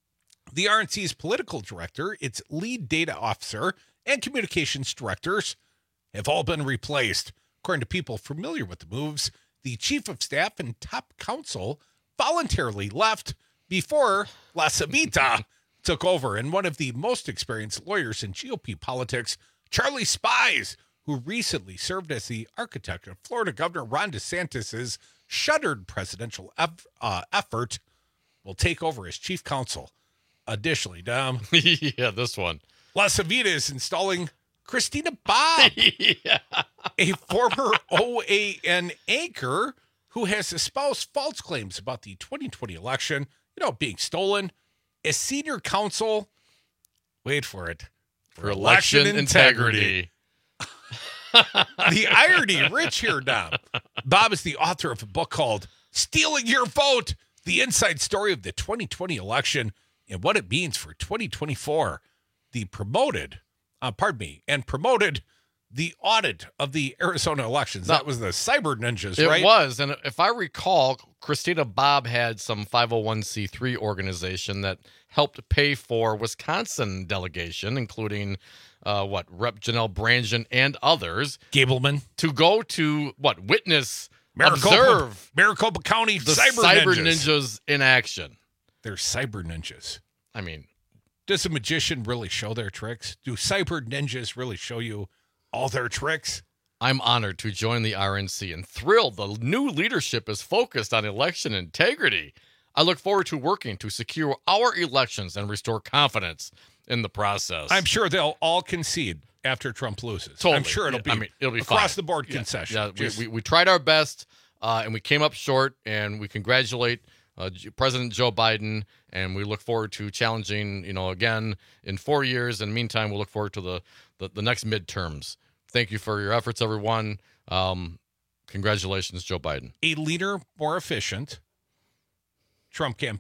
The R N C's political director, its lead data officer, and communications directors have all been replaced. According to people familiar with the moves, the chief of staff and top counsel voluntarily left before LaSavita took over. And one of the most experienced lawyers in G O P politics, Charlie Spies, who recently served as the architect of Florida Governor Ron DeSantis's shuttered presidential eff- uh, effort, will take over as chief counsel. Additionally, Dom. yeah, this one. LaSavita is installing Christina Bobb, yeah. a former O A N anchor who has espoused false claims about the twenty twenty election, you know, being stolen, as senior counsel, wait for it, for, for election, election integrity. integrity. The irony rich here, Dom. Bob is the author of a book called Stealing Your Vote, the inside story of the twenty twenty election and what it means for twenty twenty-four. The promoted, uh, pardon me, and promoted the audit of the Arizona elections. That, that was the Cyber Ninjas, it right? It was. And if I recall, Christina Bobb had some five oh one c three organization that helped pay for Wisconsin delegation, including, uh, what, Rep Janelle Brandon and others. Gableman. To go to, what, witness, Maricopa, observe. Maricopa County the Cyber, cyber ninjas. ninjas in action. They're Cyber Ninjas. I mean, does a magician really show their tricks? Do Cyber Ninjas really show you all their tricks? I'm honored to join the R N C and thrilled the new leadership is focused on election integrity. I look forward to working to secure our elections and restore confidence in the process. I'm sure they'll all concede after Trump loses. Totally. I'm sure it'll yeah, be, I mean, it'll be across fine. the board yeah, concession. Yeah, Just, we, we, we tried our best, uh, and we came up short, and we congratulate Uh, President Joe Biden, and we look forward to challenging, you know, again in four years. And meantime, we'll look forward to the, the, the next midterms. Thank you for your efforts, everyone. Um, congratulations, Joe Biden. A leaner, more efficient Trump campaign,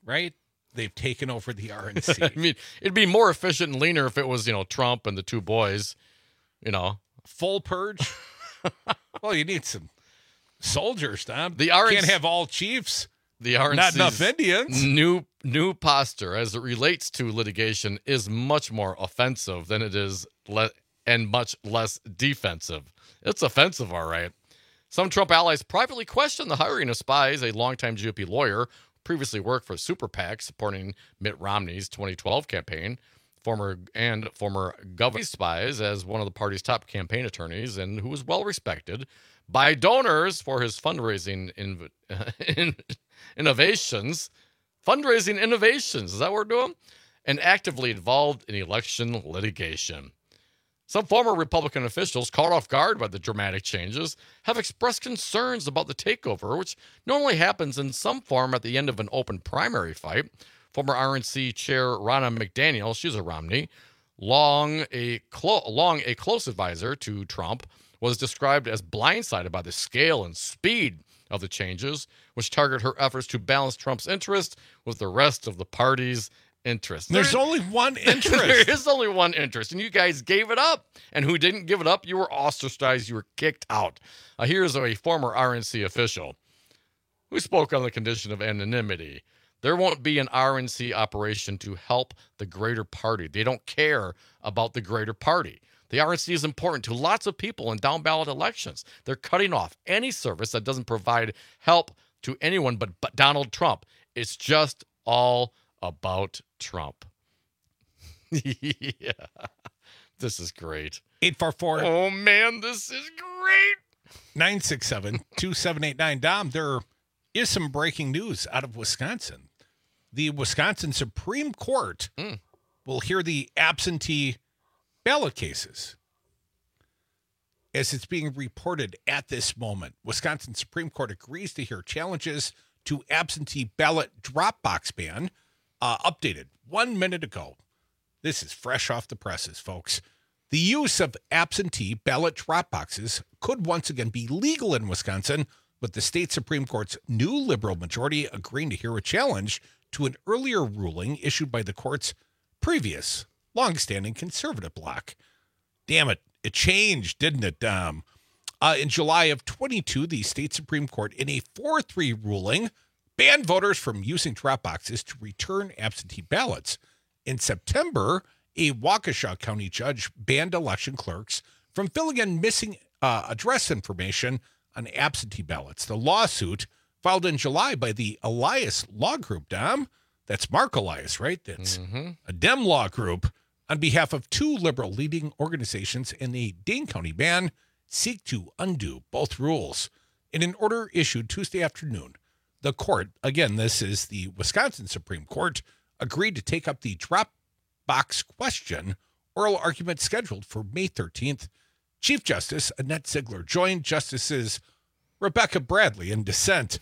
right? They've taken over the R N C. I mean, it'd be more efficient and leaner if it was, you know, Trump and the two boys, you know. Full purge? Well, you need some soldiers, Tom. The R N C can't have all chiefs. The R N C's not enough Indians. New new posture as it relates to litigation is much more offensive than it is le- and much less defensive. It's offensive, all right. Some Trump allies privately questioned the hiring of spies. A longtime G O P lawyer previously worked for Super PAC supporting Mitt Romney's twenty twelve campaign. Former and former government spies as one of the party's top campaign attorneys, and who was well respected by donors for his fundraising in, in, innovations. Fundraising innovations, is that what we're doing? And actively involved in election litigation. Some former Republican officials, caught off guard by the dramatic changes, have expressed concerns about the takeover, which normally happens in some form at the end of an open primary fight. Former R N C Chair Ronna McDaniel, she's a Romney, long a, clo- long a close advisor to Trump, was described as blindsided by the scale and speed of the changes, which target her efforts to balance Trump's interest with the rest of the party's interest. There's there, only one interest. There is only one interest, and you guys gave it up. And who didn't give it up, you were ostracized, you were kicked out. Uh, here's a former R N C official who spoke on the condition of anonymity. There won't be an R N C operation to help the greater party. They don't care about the greater party. The R N C is important to lots of people in down-ballot elections. They're cutting off any service that doesn't provide help to anyone but, but Donald Trump. It's just all about Trump. Yeah. This is great. eight four four Oh, man, this is great. nine six seven, two seven eight nine. Dom, there is some breaking news out of Wisconsin. The Wisconsin Supreme Court mm. will hear the absentee ballot cases. As it's being reported at this moment, Wisconsin Supreme Court agrees to hear challenges to absentee ballot drop box ban, uh, updated one minute ago. This is fresh off the presses, folks. The use of absentee ballot drop boxes could once again be legal in Wisconsin, with the state Supreme Court's new liberal majority agreeing to hear a challenge to an earlier ruling issued by the court's previous longstanding conservative bloc. Damn it, it changed, didn't it, Dom? Uh, in July of twenty-two, the state Supreme Court, in a four three ruling, banned voters from using drop boxes to return absentee ballots. In September, a Waukesha County judge banned election clerks from filling in missing uh, address information on absentee ballots. The lawsuit, filed in July by the Elias Law Group, Dom, that's Mark Elias, right? That's mm-hmm. a Dem law group, on behalf of two liberal leading organizations in the Dane County ban, seek to undo both rules. In an order issued Tuesday afternoon, the court, again, this is the Wisconsin Supreme Court, agreed to take up the drop box question, oral argument scheduled for May thirteenth. Chief Justice Annette Ziegler joined Justices Rebecca Bradley in dissent.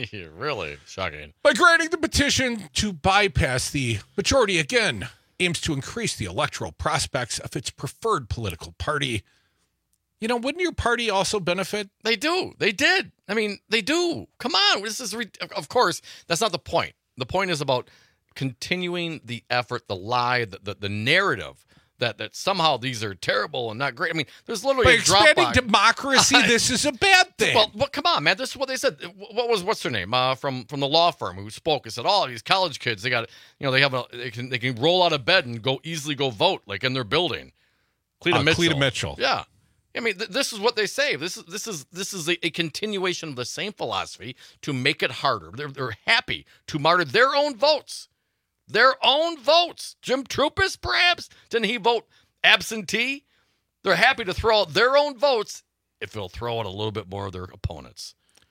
Really shocking. By granting the petition to bypass the majority again, aims to increase the electoral prospects of its preferred political party. You know, wouldn't your party also benefit? They do. They did. I mean, they do. Come on. This is, re- of course, that's not the point. The point is about continuing the effort, the lie, the, the, the narrative that, that somehow these are terrible and not great. I mean, there's literally By a expanding drop box. democracy, this is a bad thing. Well, well, come on, man. This is what they said. What was what's her name uh, from from the law firm who spoke? It said, "Oh, these college kids, they got, you know, they have a, they can they can roll out of bed and go easily go vote like in their building." Cleta uh, Mitchell. Cleta Mitchell. Yeah. I mean, th- this is what they say. This is this is this is a, a continuation of the same philosophy to make it harder. They're they're happy to martyr their own votes, their own votes. Jim Troupis, perhaps, didn't he vote absentee? They're happy to throw out their own votes if they'll throw out a little bit more of their opponents.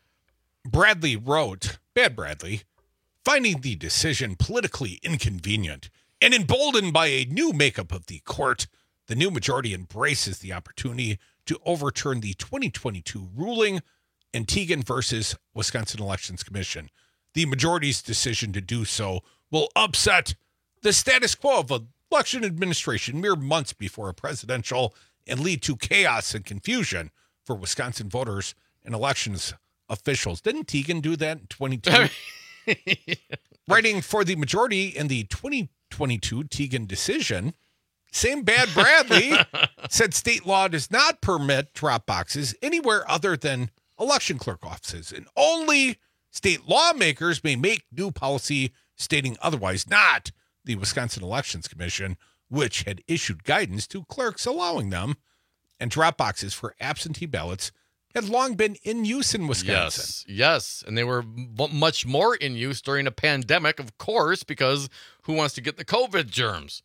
Bradley wrote, Bad Bradley, finding the decision politically inconvenient and emboldened by a new makeup of the court, the new majority embraces the opportunity to overturn the twenty twenty-two ruling Antiguan versus Wisconsin Elections Commission. The majority's decision to do so will upset the status quo of election administration mere months before a presidential and lead to chaos and confusion for Wisconsin voters and elections officials. Didn't Teagan do that in twenty-two? Writing for the majority in the twenty twenty-two Teagan decision, same bad Bradley said state law does not permit drop boxes anywhere other than election clerk offices, and only state lawmakers may make new policy stating otherwise, not the Wisconsin Elections Commission, which had issued guidance to clerks allowing them, and drop boxes for absentee ballots had long been in use in Wisconsin. Yes, yes, and they were m- much more in use during a pandemic, of course, because who wants to get the COVID germs?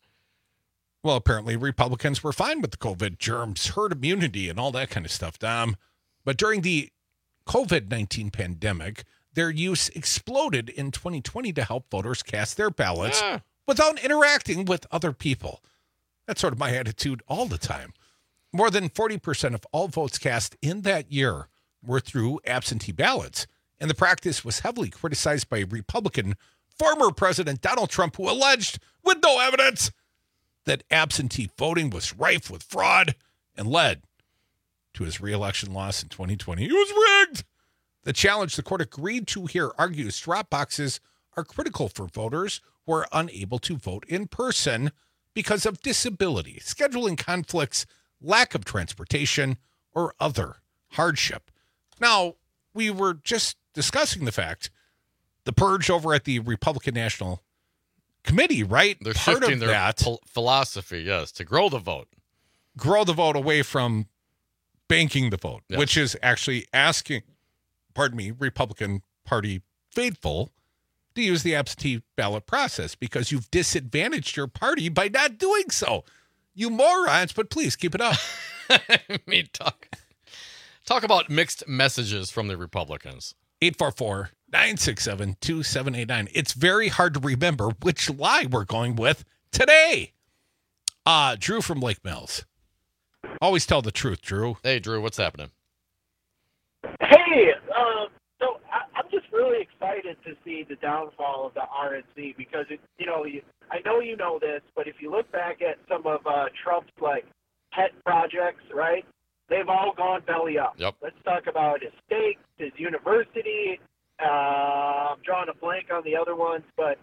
Well, apparently Republicans were fine with the COVID germs, herd immunity, and all that kind of stuff, Dom. But during the COVID nineteen pandemic, their use exploded in twenty twenty to help voters cast their ballots Yeah. without interacting with other people. That's sort of my attitude all the time. More than forty percent of all votes cast in that year were through absentee ballots, and the practice was heavily criticized by Republican former President Donald Trump, who alleged, with no evidence, that absentee voting was rife with fraud and led to his reelection loss in twenty twenty. It was rigged. The challenge the court agreed to here argues drop boxes are critical for voters who are unable to vote in person because of disability, scheduling conflicts, lack of transportation, or other hardship. Now, we were just discussing the fact the purge over at the Republican National Committee, right? They're Part shifting of their that, ph- philosophy, yes, to grow the vote. grow the vote away from banking the vote, Yes. which is actually asking, pardon me, Republican Party faithful to use the absentee ballot process because you've disadvantaged your party by not doing so. You morons, but please keep it up. I mean, talk, talk about mixed messages from the Republicans. eight four four, nine six seven, two seven eight nine. It's very hard to remember which lie we're going with today. Uh, Drew from Lake Mills. Always tell the truth, Drew. Hey, Drew, what's happening? Hey, um, so I, I'm just really excited to see the downfall of the R N C because, it, you know, you, I know you know this, but if you look back at some of uh, Trump's, like, pet projects, right, they've all gone belly up. Yep. Let's talk about his stakes, his university. Uh, I'm drawing a blank on the other ones, but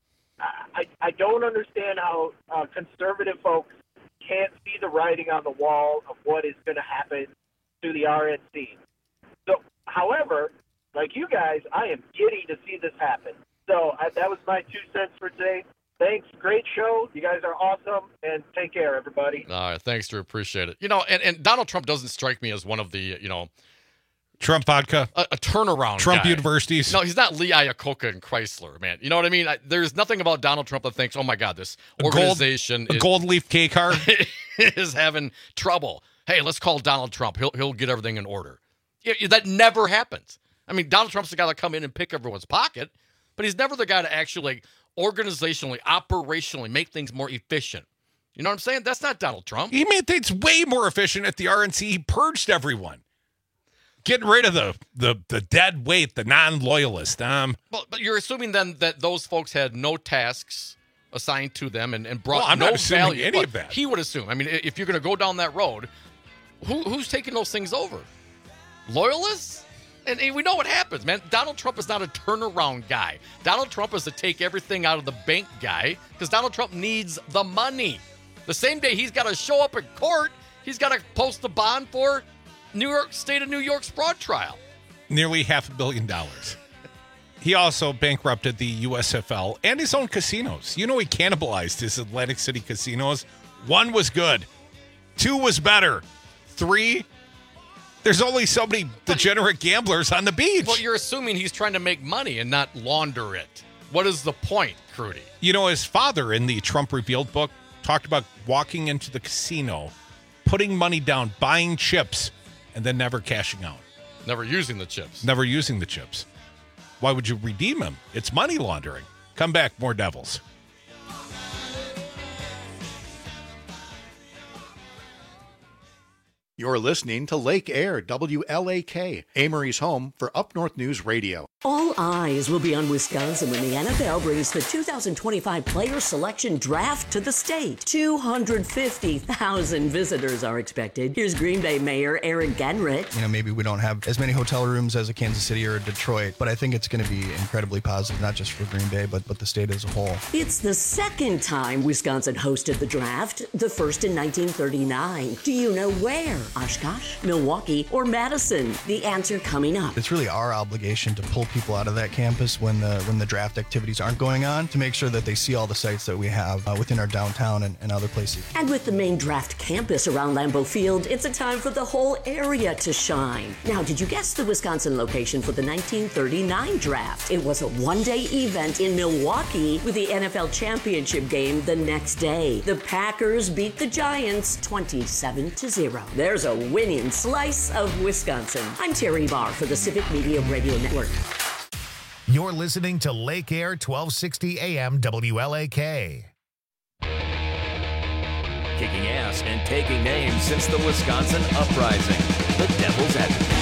I, I don't understand how uh, conservative folks can't see the writing on the wall of what is going to happen to the R N C. So, however, like you guys, I am giddy to see this happen. So I, that was my two cents for today. Thanks. Great show. You guys are awesome. And take care, everybody. All right, thanks, Drew. Appreciate it. You know, and, and Donald Trump doesn't strike me as one of the, you know, Trump vodka. a, a turnaround Trump guy. universities. No, he's not Lee Iacocca and Chrysler, man. You know what I mean? I, there's nothing about Donald Trump that thinks, oh, my God, this A gold- organization a is, gold leaf K car. is having trouble. Hey, let's call Donald Trump. He'll, he'll get everything in order. Yeah, yeah, that never happens. I mean, Donald Trump's the guy that come in and pick everyone's pocket, but he's never the guy to actually like, organizationally, operationally make things more efficient. You know what I'm saying? That's not Donald Trump. He made things way more efficient at the R N C. He purged everyone. Getting rid of the the, the dead weight, the non-loyalist. Um, Well, but you're assuming then that those folks had no tasks assigned to them and, and brought Well, I'm no not assuming value. any Well, of that. He would assume. I mean, if you're going to go down that road, who, who's taking those things over? Loyalists? And, and we know what happens, man. Donald Trump is not a turnaround guy. Donald Trump is a take everything out of the bank guy because Donald Trump needs the money. The same day he's got to show up at court, he's got to post the bond for New York State of New York's fraud trial. nearly half a billion dollars. He also bankrupted the U S F L and his own casinos. You know, he cannibalized his Atlantic City casinos. One was good. Two was better. Three, there's only so many degenerate gamblers on the beach. Well, you're assuming he's trying to make money and not launder it. What is the point, Crudy? You know, his father in the Trump Revealed book talked about walking into the casino, putting money down, buying chips, and then never cashing out. Never using the chips. Never using the chips. Why would you redeem them? It's money laundering. Come back, more Devils. You're listening to Lake Air, W L A K, Amory's home for Up North News Radio. All eyes will be on Wisconsin when the N F L brings the two thousand twenty-five player selection draft to the state. two hundred fifty thousand visitors are expected. Here's Green Bay Mayor Aaron Genrich. You know, maybe we don't have as many hotel rooms as a Kansas City or a Detroit, but I think it's going to be incredibly positive, not just for Green Bay, but, but the state as a whole. It's the second time Wisconsin hosted the draft, the first in nineteen thirty-nine. Do you know where? Oshkosh, Milwaukee, or Madison? The answer coming up. It's really our obligation to pull people out of that campus when the when the draft activities aren't going on, to make sure that they see all the sites that we have uh, within our downtown and, and other places. And with the main draft campus around Lambeau Field, it's a time for the whole area to shine. Now, did you guess the Wisconsin location for the nineteen thirty-nine draft? It was a one-day event in Milwaukee with the N F L championship game the next day. The Packers beat the Giants twenty-seven to zero. There's a winning slice of Wisconsin. I'm Terry Barr for the Civic Media Radio Network. You're listening to Lake Air twelve sixty A M W L A K. Kicking ass and taking names since the Wisconsin Uprising. The Devil's Advocates.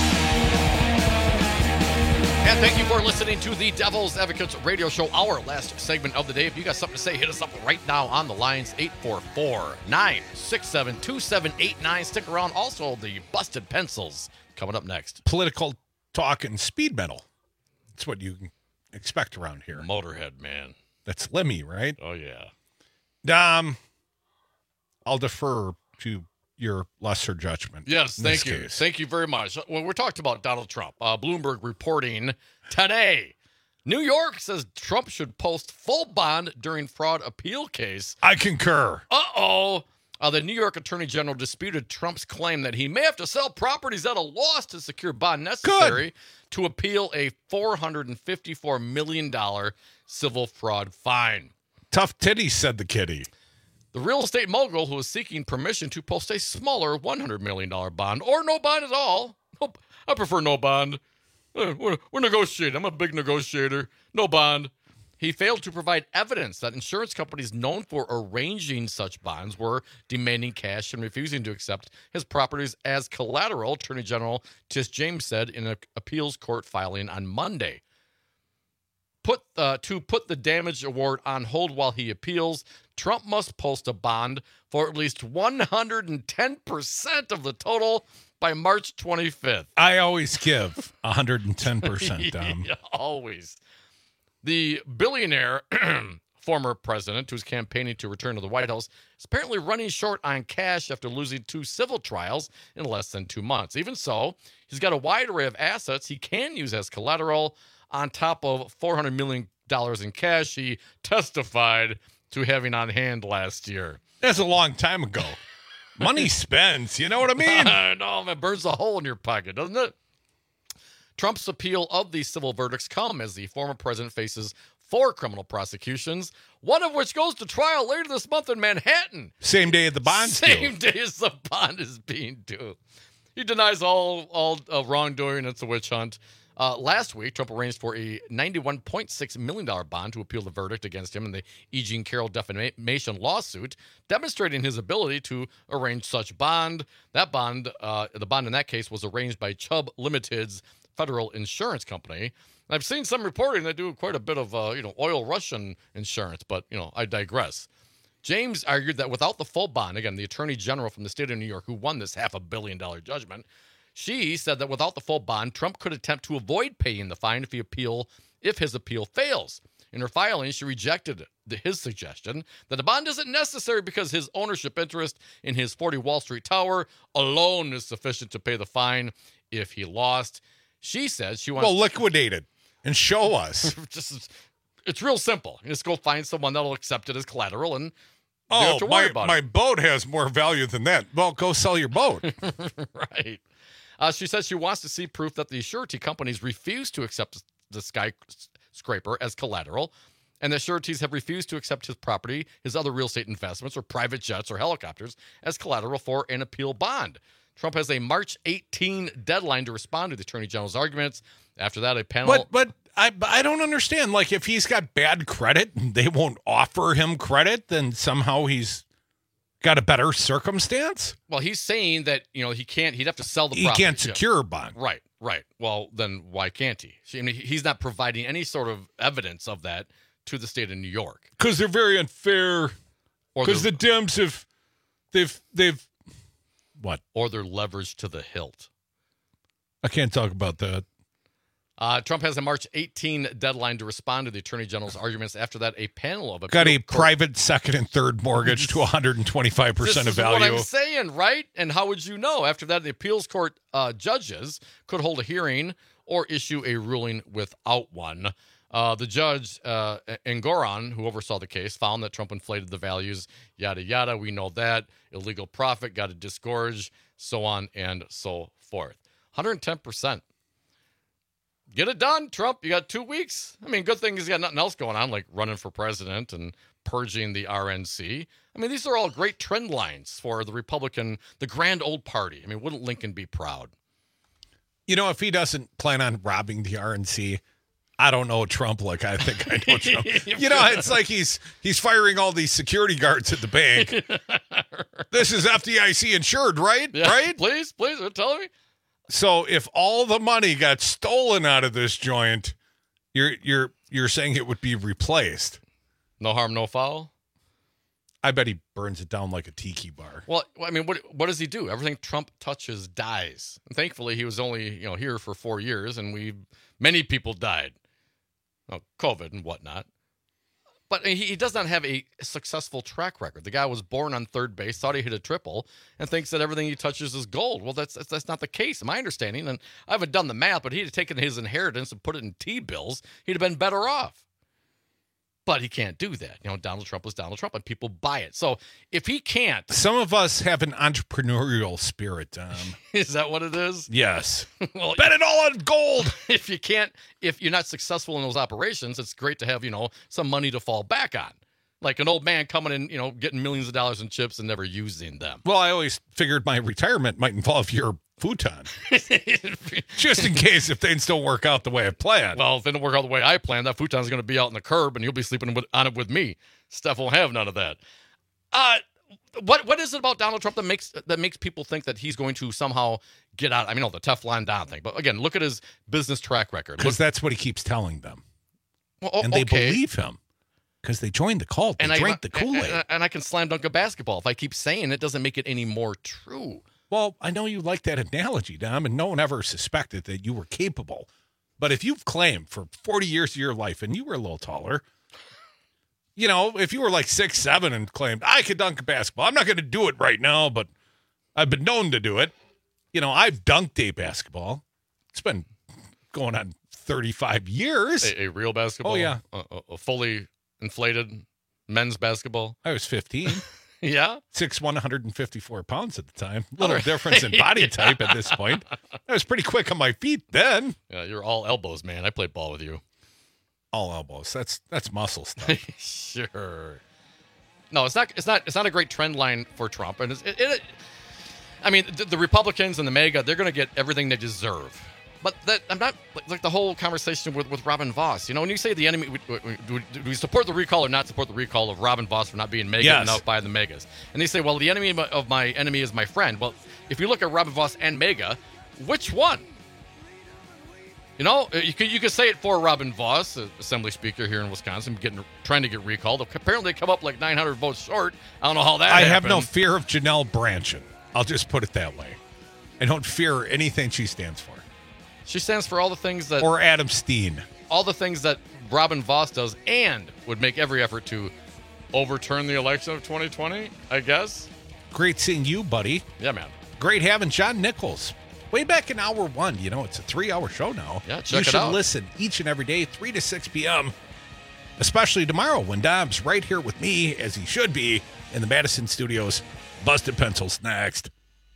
And thank you for listening to the Devil's Advocates radio show, our last segment of the day. If you got something to say, hit us up right now on the lines, eight four four, nine six seven, two seven eight nine. Stick around. Also, the Busted Pencils coming up next. Political talk and speed metal. That's what you can expect around here. Motorhead, man. That's Lemmy, right? Oh, yeah. Um, I'll defer to your lesser judgment. Yes, thank you. Case. Thank you very much. Well, we're talking about Donald Trump. Uh, Bloomberg reporting today. New York says Trump should post full bond during fraud appeal case. I concur. Uh-oh. Uh, the New York Attorney General disputed Trump's claim that he may have to sell properties at a loss to secure bond necessary Good. to appeal a four hundred fifty-four million dollars civil fraud fine. Tough titties, said the kitty. The real estate mogul, who is seeking permission to post a smaller one hundred million dollars bond, or no bond at all. Nope, I prefer no bond. Uh, We're, we're negotiating. I'm a big negotiator. No bond. He failed to provide evidence that insurance companies known for arranging such bonds were demanding cash and refusing to accept his properties as collateral, Attorney General Tish James said in an appeals court filing on Monday. Put uh, to put the damage award on hold while he appeals, Trump must post a bond for at least one hundred ten percent of the total by March twenty-fifth. I always give one hundred ten percent, Dom. Yeah, always. The billionaire, former president, who's campaigning to return to the White House, is apparently running short on cash after losing two civil trials in less than two months. Even so, he's got a wide array of assets he can use as collateral on top of four hundred million dollars in cash he testified to having on hand last year. That's a long time ago. Money spends, you know what I mean? I know, man, burns a hole in your pocket, doesn't it? Trump's appeal of these civil verdicts come as the former president faces four criminal prosecutions, one of which goes to trial later this month in Manhattan. Same day at the bond Same deal. day as the bond is being due. He denies all all uh, wrongdoing. It's a witch hunt. Uh, last week, Trump arranged for a ninety-one point six million dollars bond to appeal the verdict against him in the E. Jean Carroll defamation lawsuit, demonstrating his ability to arrange such bond. That bond, uh, the bond in that case, was arranged by Chubb Limited's federal insurance company. I've seen some reporting that do quite a bit of, uh, you know, oil Russian insurance, but, you know, I digress. James argued that without the full bond, again, the attorney general from the state of New York who won this half a billion dollar judgment, she said that without the full bond, Trump could attempt to avoid paying the fine if he appeal, if his appeal fails. In her filing, she rejected the, his suggestion that the bond isn't necessary because his ownership interest in his forty Wall Street Tower alone is sufficient to pay the fine if he lost. She says she wants well, liquidate it and show us. Just, it's real simple. You just go find someone that'll accept it as collateral, and oh, you don't have to worry my, about my it. boat has more value than that. Well, go sell your boat. Right. Uh, she says she wants to see proof that the surety companies refuse to accept the skyscraper as collateral, and that sureties have refused to accept his property, his other real estate investments, or private jets or helicopters as collateral for an appeal bond. Trump has a March eighteenth deadline to respond to the Attorney General's arguments. After that, a panel... But but I I don't understand. Like, if he's got bad credit, they won't offer him credit, then somehow he's got a better circumstance? Well, he's saying that, you know, he can't, he'd have to sell the He property. can't secure a bond. Right, right. Well, then why can't he? I mean, he's not providing any sort of evidence of that to the state of New York. Because they're very unfair. Or Because the they're- Dems have, they've, they've, what? Or they're leveraged to the hilt. I can't talk about that. Uh, Trump has a March eighteenth deadline to respond to the Attorney General's arguments. After that, a panel of Got a appeal court- private second and third mortgage to one hundred twenty-five percent This of is what value. I'm saying, right? And how would you know? After that, the appeals court uh, judges could hold a hearing or issue a ruling without one. Uh, the judge, uh, Engoron, who oversaw the case, found that Trump inflated the values, yada, yada. We know that. Illegal profit, got to disgorge, so on and so forth. one hundred ten percent. Get it done, Trump. You got two weeks. I mean, good thing he's got nothing else going on, like running for president and purging the R N C. I mean, these are all great trend lines for the Republican, the grand old party. I mean, wouldn't Lincoln be proud? You know, if he doesn't plan on robbing the R N C, I don't know Trump like I think I know Trump. You know, it's like he's he's firing all these security guards at the bank. This is F D I C insured, right? Yeah, right? Please, please, you're telling me? So if all the money got stolen out of this joint, you're you're you're saying it would be replaced. No harm, no foul? I bet he burns it down like a tiki bar. Well, I mean, what what does he do? Everything Trump touches dies. And thankfully, he was only, you know, here for four years, and we many people died. Well, COVID and whatnot. But he, he does not have a successful track record. The guy was born on third base, thought he hit a triple, and thinks that everything he touches is gold. Well, that's that's, that's not the case, in my understanding. And I haven't done the math, but he'd have taken his inheritance and put it in T-bills. He'd have been better off. But he can't do that. You know, Donald Trump was Donald Trump, and people buy it. So if he can't... Some of us have an entrepreneurial spirit, Tom. Is that what it is? Yes. Well, bet it all on gold. If you can't, if you're not successful in those operations, it's great to have, you know, some money to fall back on. Like an old man coming in, you know, getting millions of dollars in chips and never using them. Well, I always figured my retirement might involve your futon. Just in case if things don't work out the way I planned. Well, if it don't work out the way I planned, that futon's going to be out in the curb and you'll be sleeping with, on it with me. Steph won't have none of that. Uh, what what is it about Donald Trump that makes that makes people think that he's going to somehow get out? I mean, no, the Teflon Don thing. But again, look at his business track record. Because that's what he keeps telling them. Well, oh, and they okay. believe him. Because they joined the cult. They and drank I, the Kool-Aid. And, and I can slam dunk a basketball. If I keep saying it, doesn't make it any more true. Well, I know you like that analogy, Dom, and no one ever suspected that you were capable. But if you've claimed for forty years of your life, and you were a little taller, you know, if you were like six, seven and claimed, I could dunk a basketball. I'm not going to do it right now, but I've been known to do it. You know, I've dunked a basketball. It's been going on thirty-five years. A, a real basketball? Oh, yeah. A, a fully inflated men's basketball? I was fifteen. Yeah? six one, one hundred fifty-four pounds at the time. Little All right. difference in body type at this point. I was pretty quick on my feet then. Yeah, you're all elbows, man. I played ball with you. All elbows. That's that's muscle stuff. Sure. No, it's not. It's not. It's not a great trend line for Trump, and it's, it, it. I mean, the, the Republicans and the MAGA, they're going to get everything they deserve. But that I'm not like, like the whole conversation with, with Robin Voss. You know, when you say the enemy, we, we, do, do we support the recall or not support the recall of Robin Voss for not being MAGA Yes. enough by the MAGAs? And they say, well, the enemy of my enemy is my friend. Well, if you look at Robin Voss and MAGA, which one? You know, you could you could say it for Robin Voss, Assembly Speaker here in Wisconsin, getting trying to get recalled. Apparently, they come up like nine hundred votes short. I don't know how that I happened. have no fear of Janelle Brandtjen. I'll just put it that way. I don't fear anything she stands for. She stands for all the things that... Or Adam Steen. All the things that Robin Voss does and would make every effort to overturn the election of twenty twenty, I guess. Great seeing you, buddy. Yeah, man. Great having John Nichols. Way back in hour one. You know, it's a three-hour show now. Yeah, check you it should out. listen each and every day, three to six p.m., especially tomorrow when Dom's right here with me, as he should be, in the Madison studios. Busted Pencils next.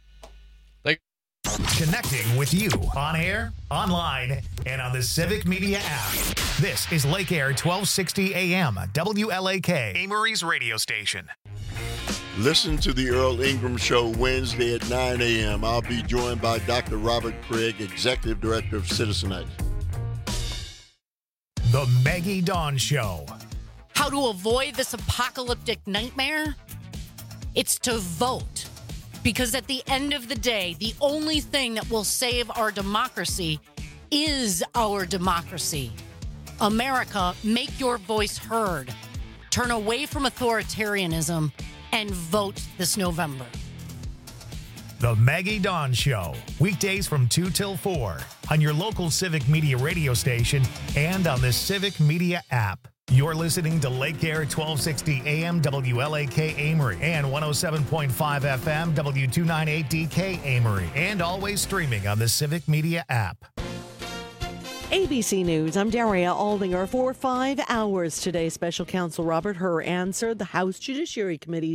Connecting with you on air, online, and on the Civic Media app. This is Lake Air twelve sixty A M, W L A K, Amory's radio station. Listen to the Earl Ingram Show Wednesday at nine a.m. I'll be joined by Doctor Robert Craig, Executive Director of Citizenites. The Maggie Dawn Show. How to avoid this apocalyptic nightmare? It's to vote. Because at the end of the day, the only thing that will save our democracy is our democracy. America, make your voice heard. Turn away from authoritarianism and vote this November. The Maggie Dawn Show, weekdays from two till four on your local Civic Media radio station and on the Civic Media app. You're listening to Lake Air twelve sixty A M W L A K Amory and one oh seven point five F M W two ninety-eight D K Amory, and always streaming on the Civic Media app. A B C News, I'm Daria Aldinger. For five hours today, Special Counsel Robert Hur answered the House Judiciary Committee's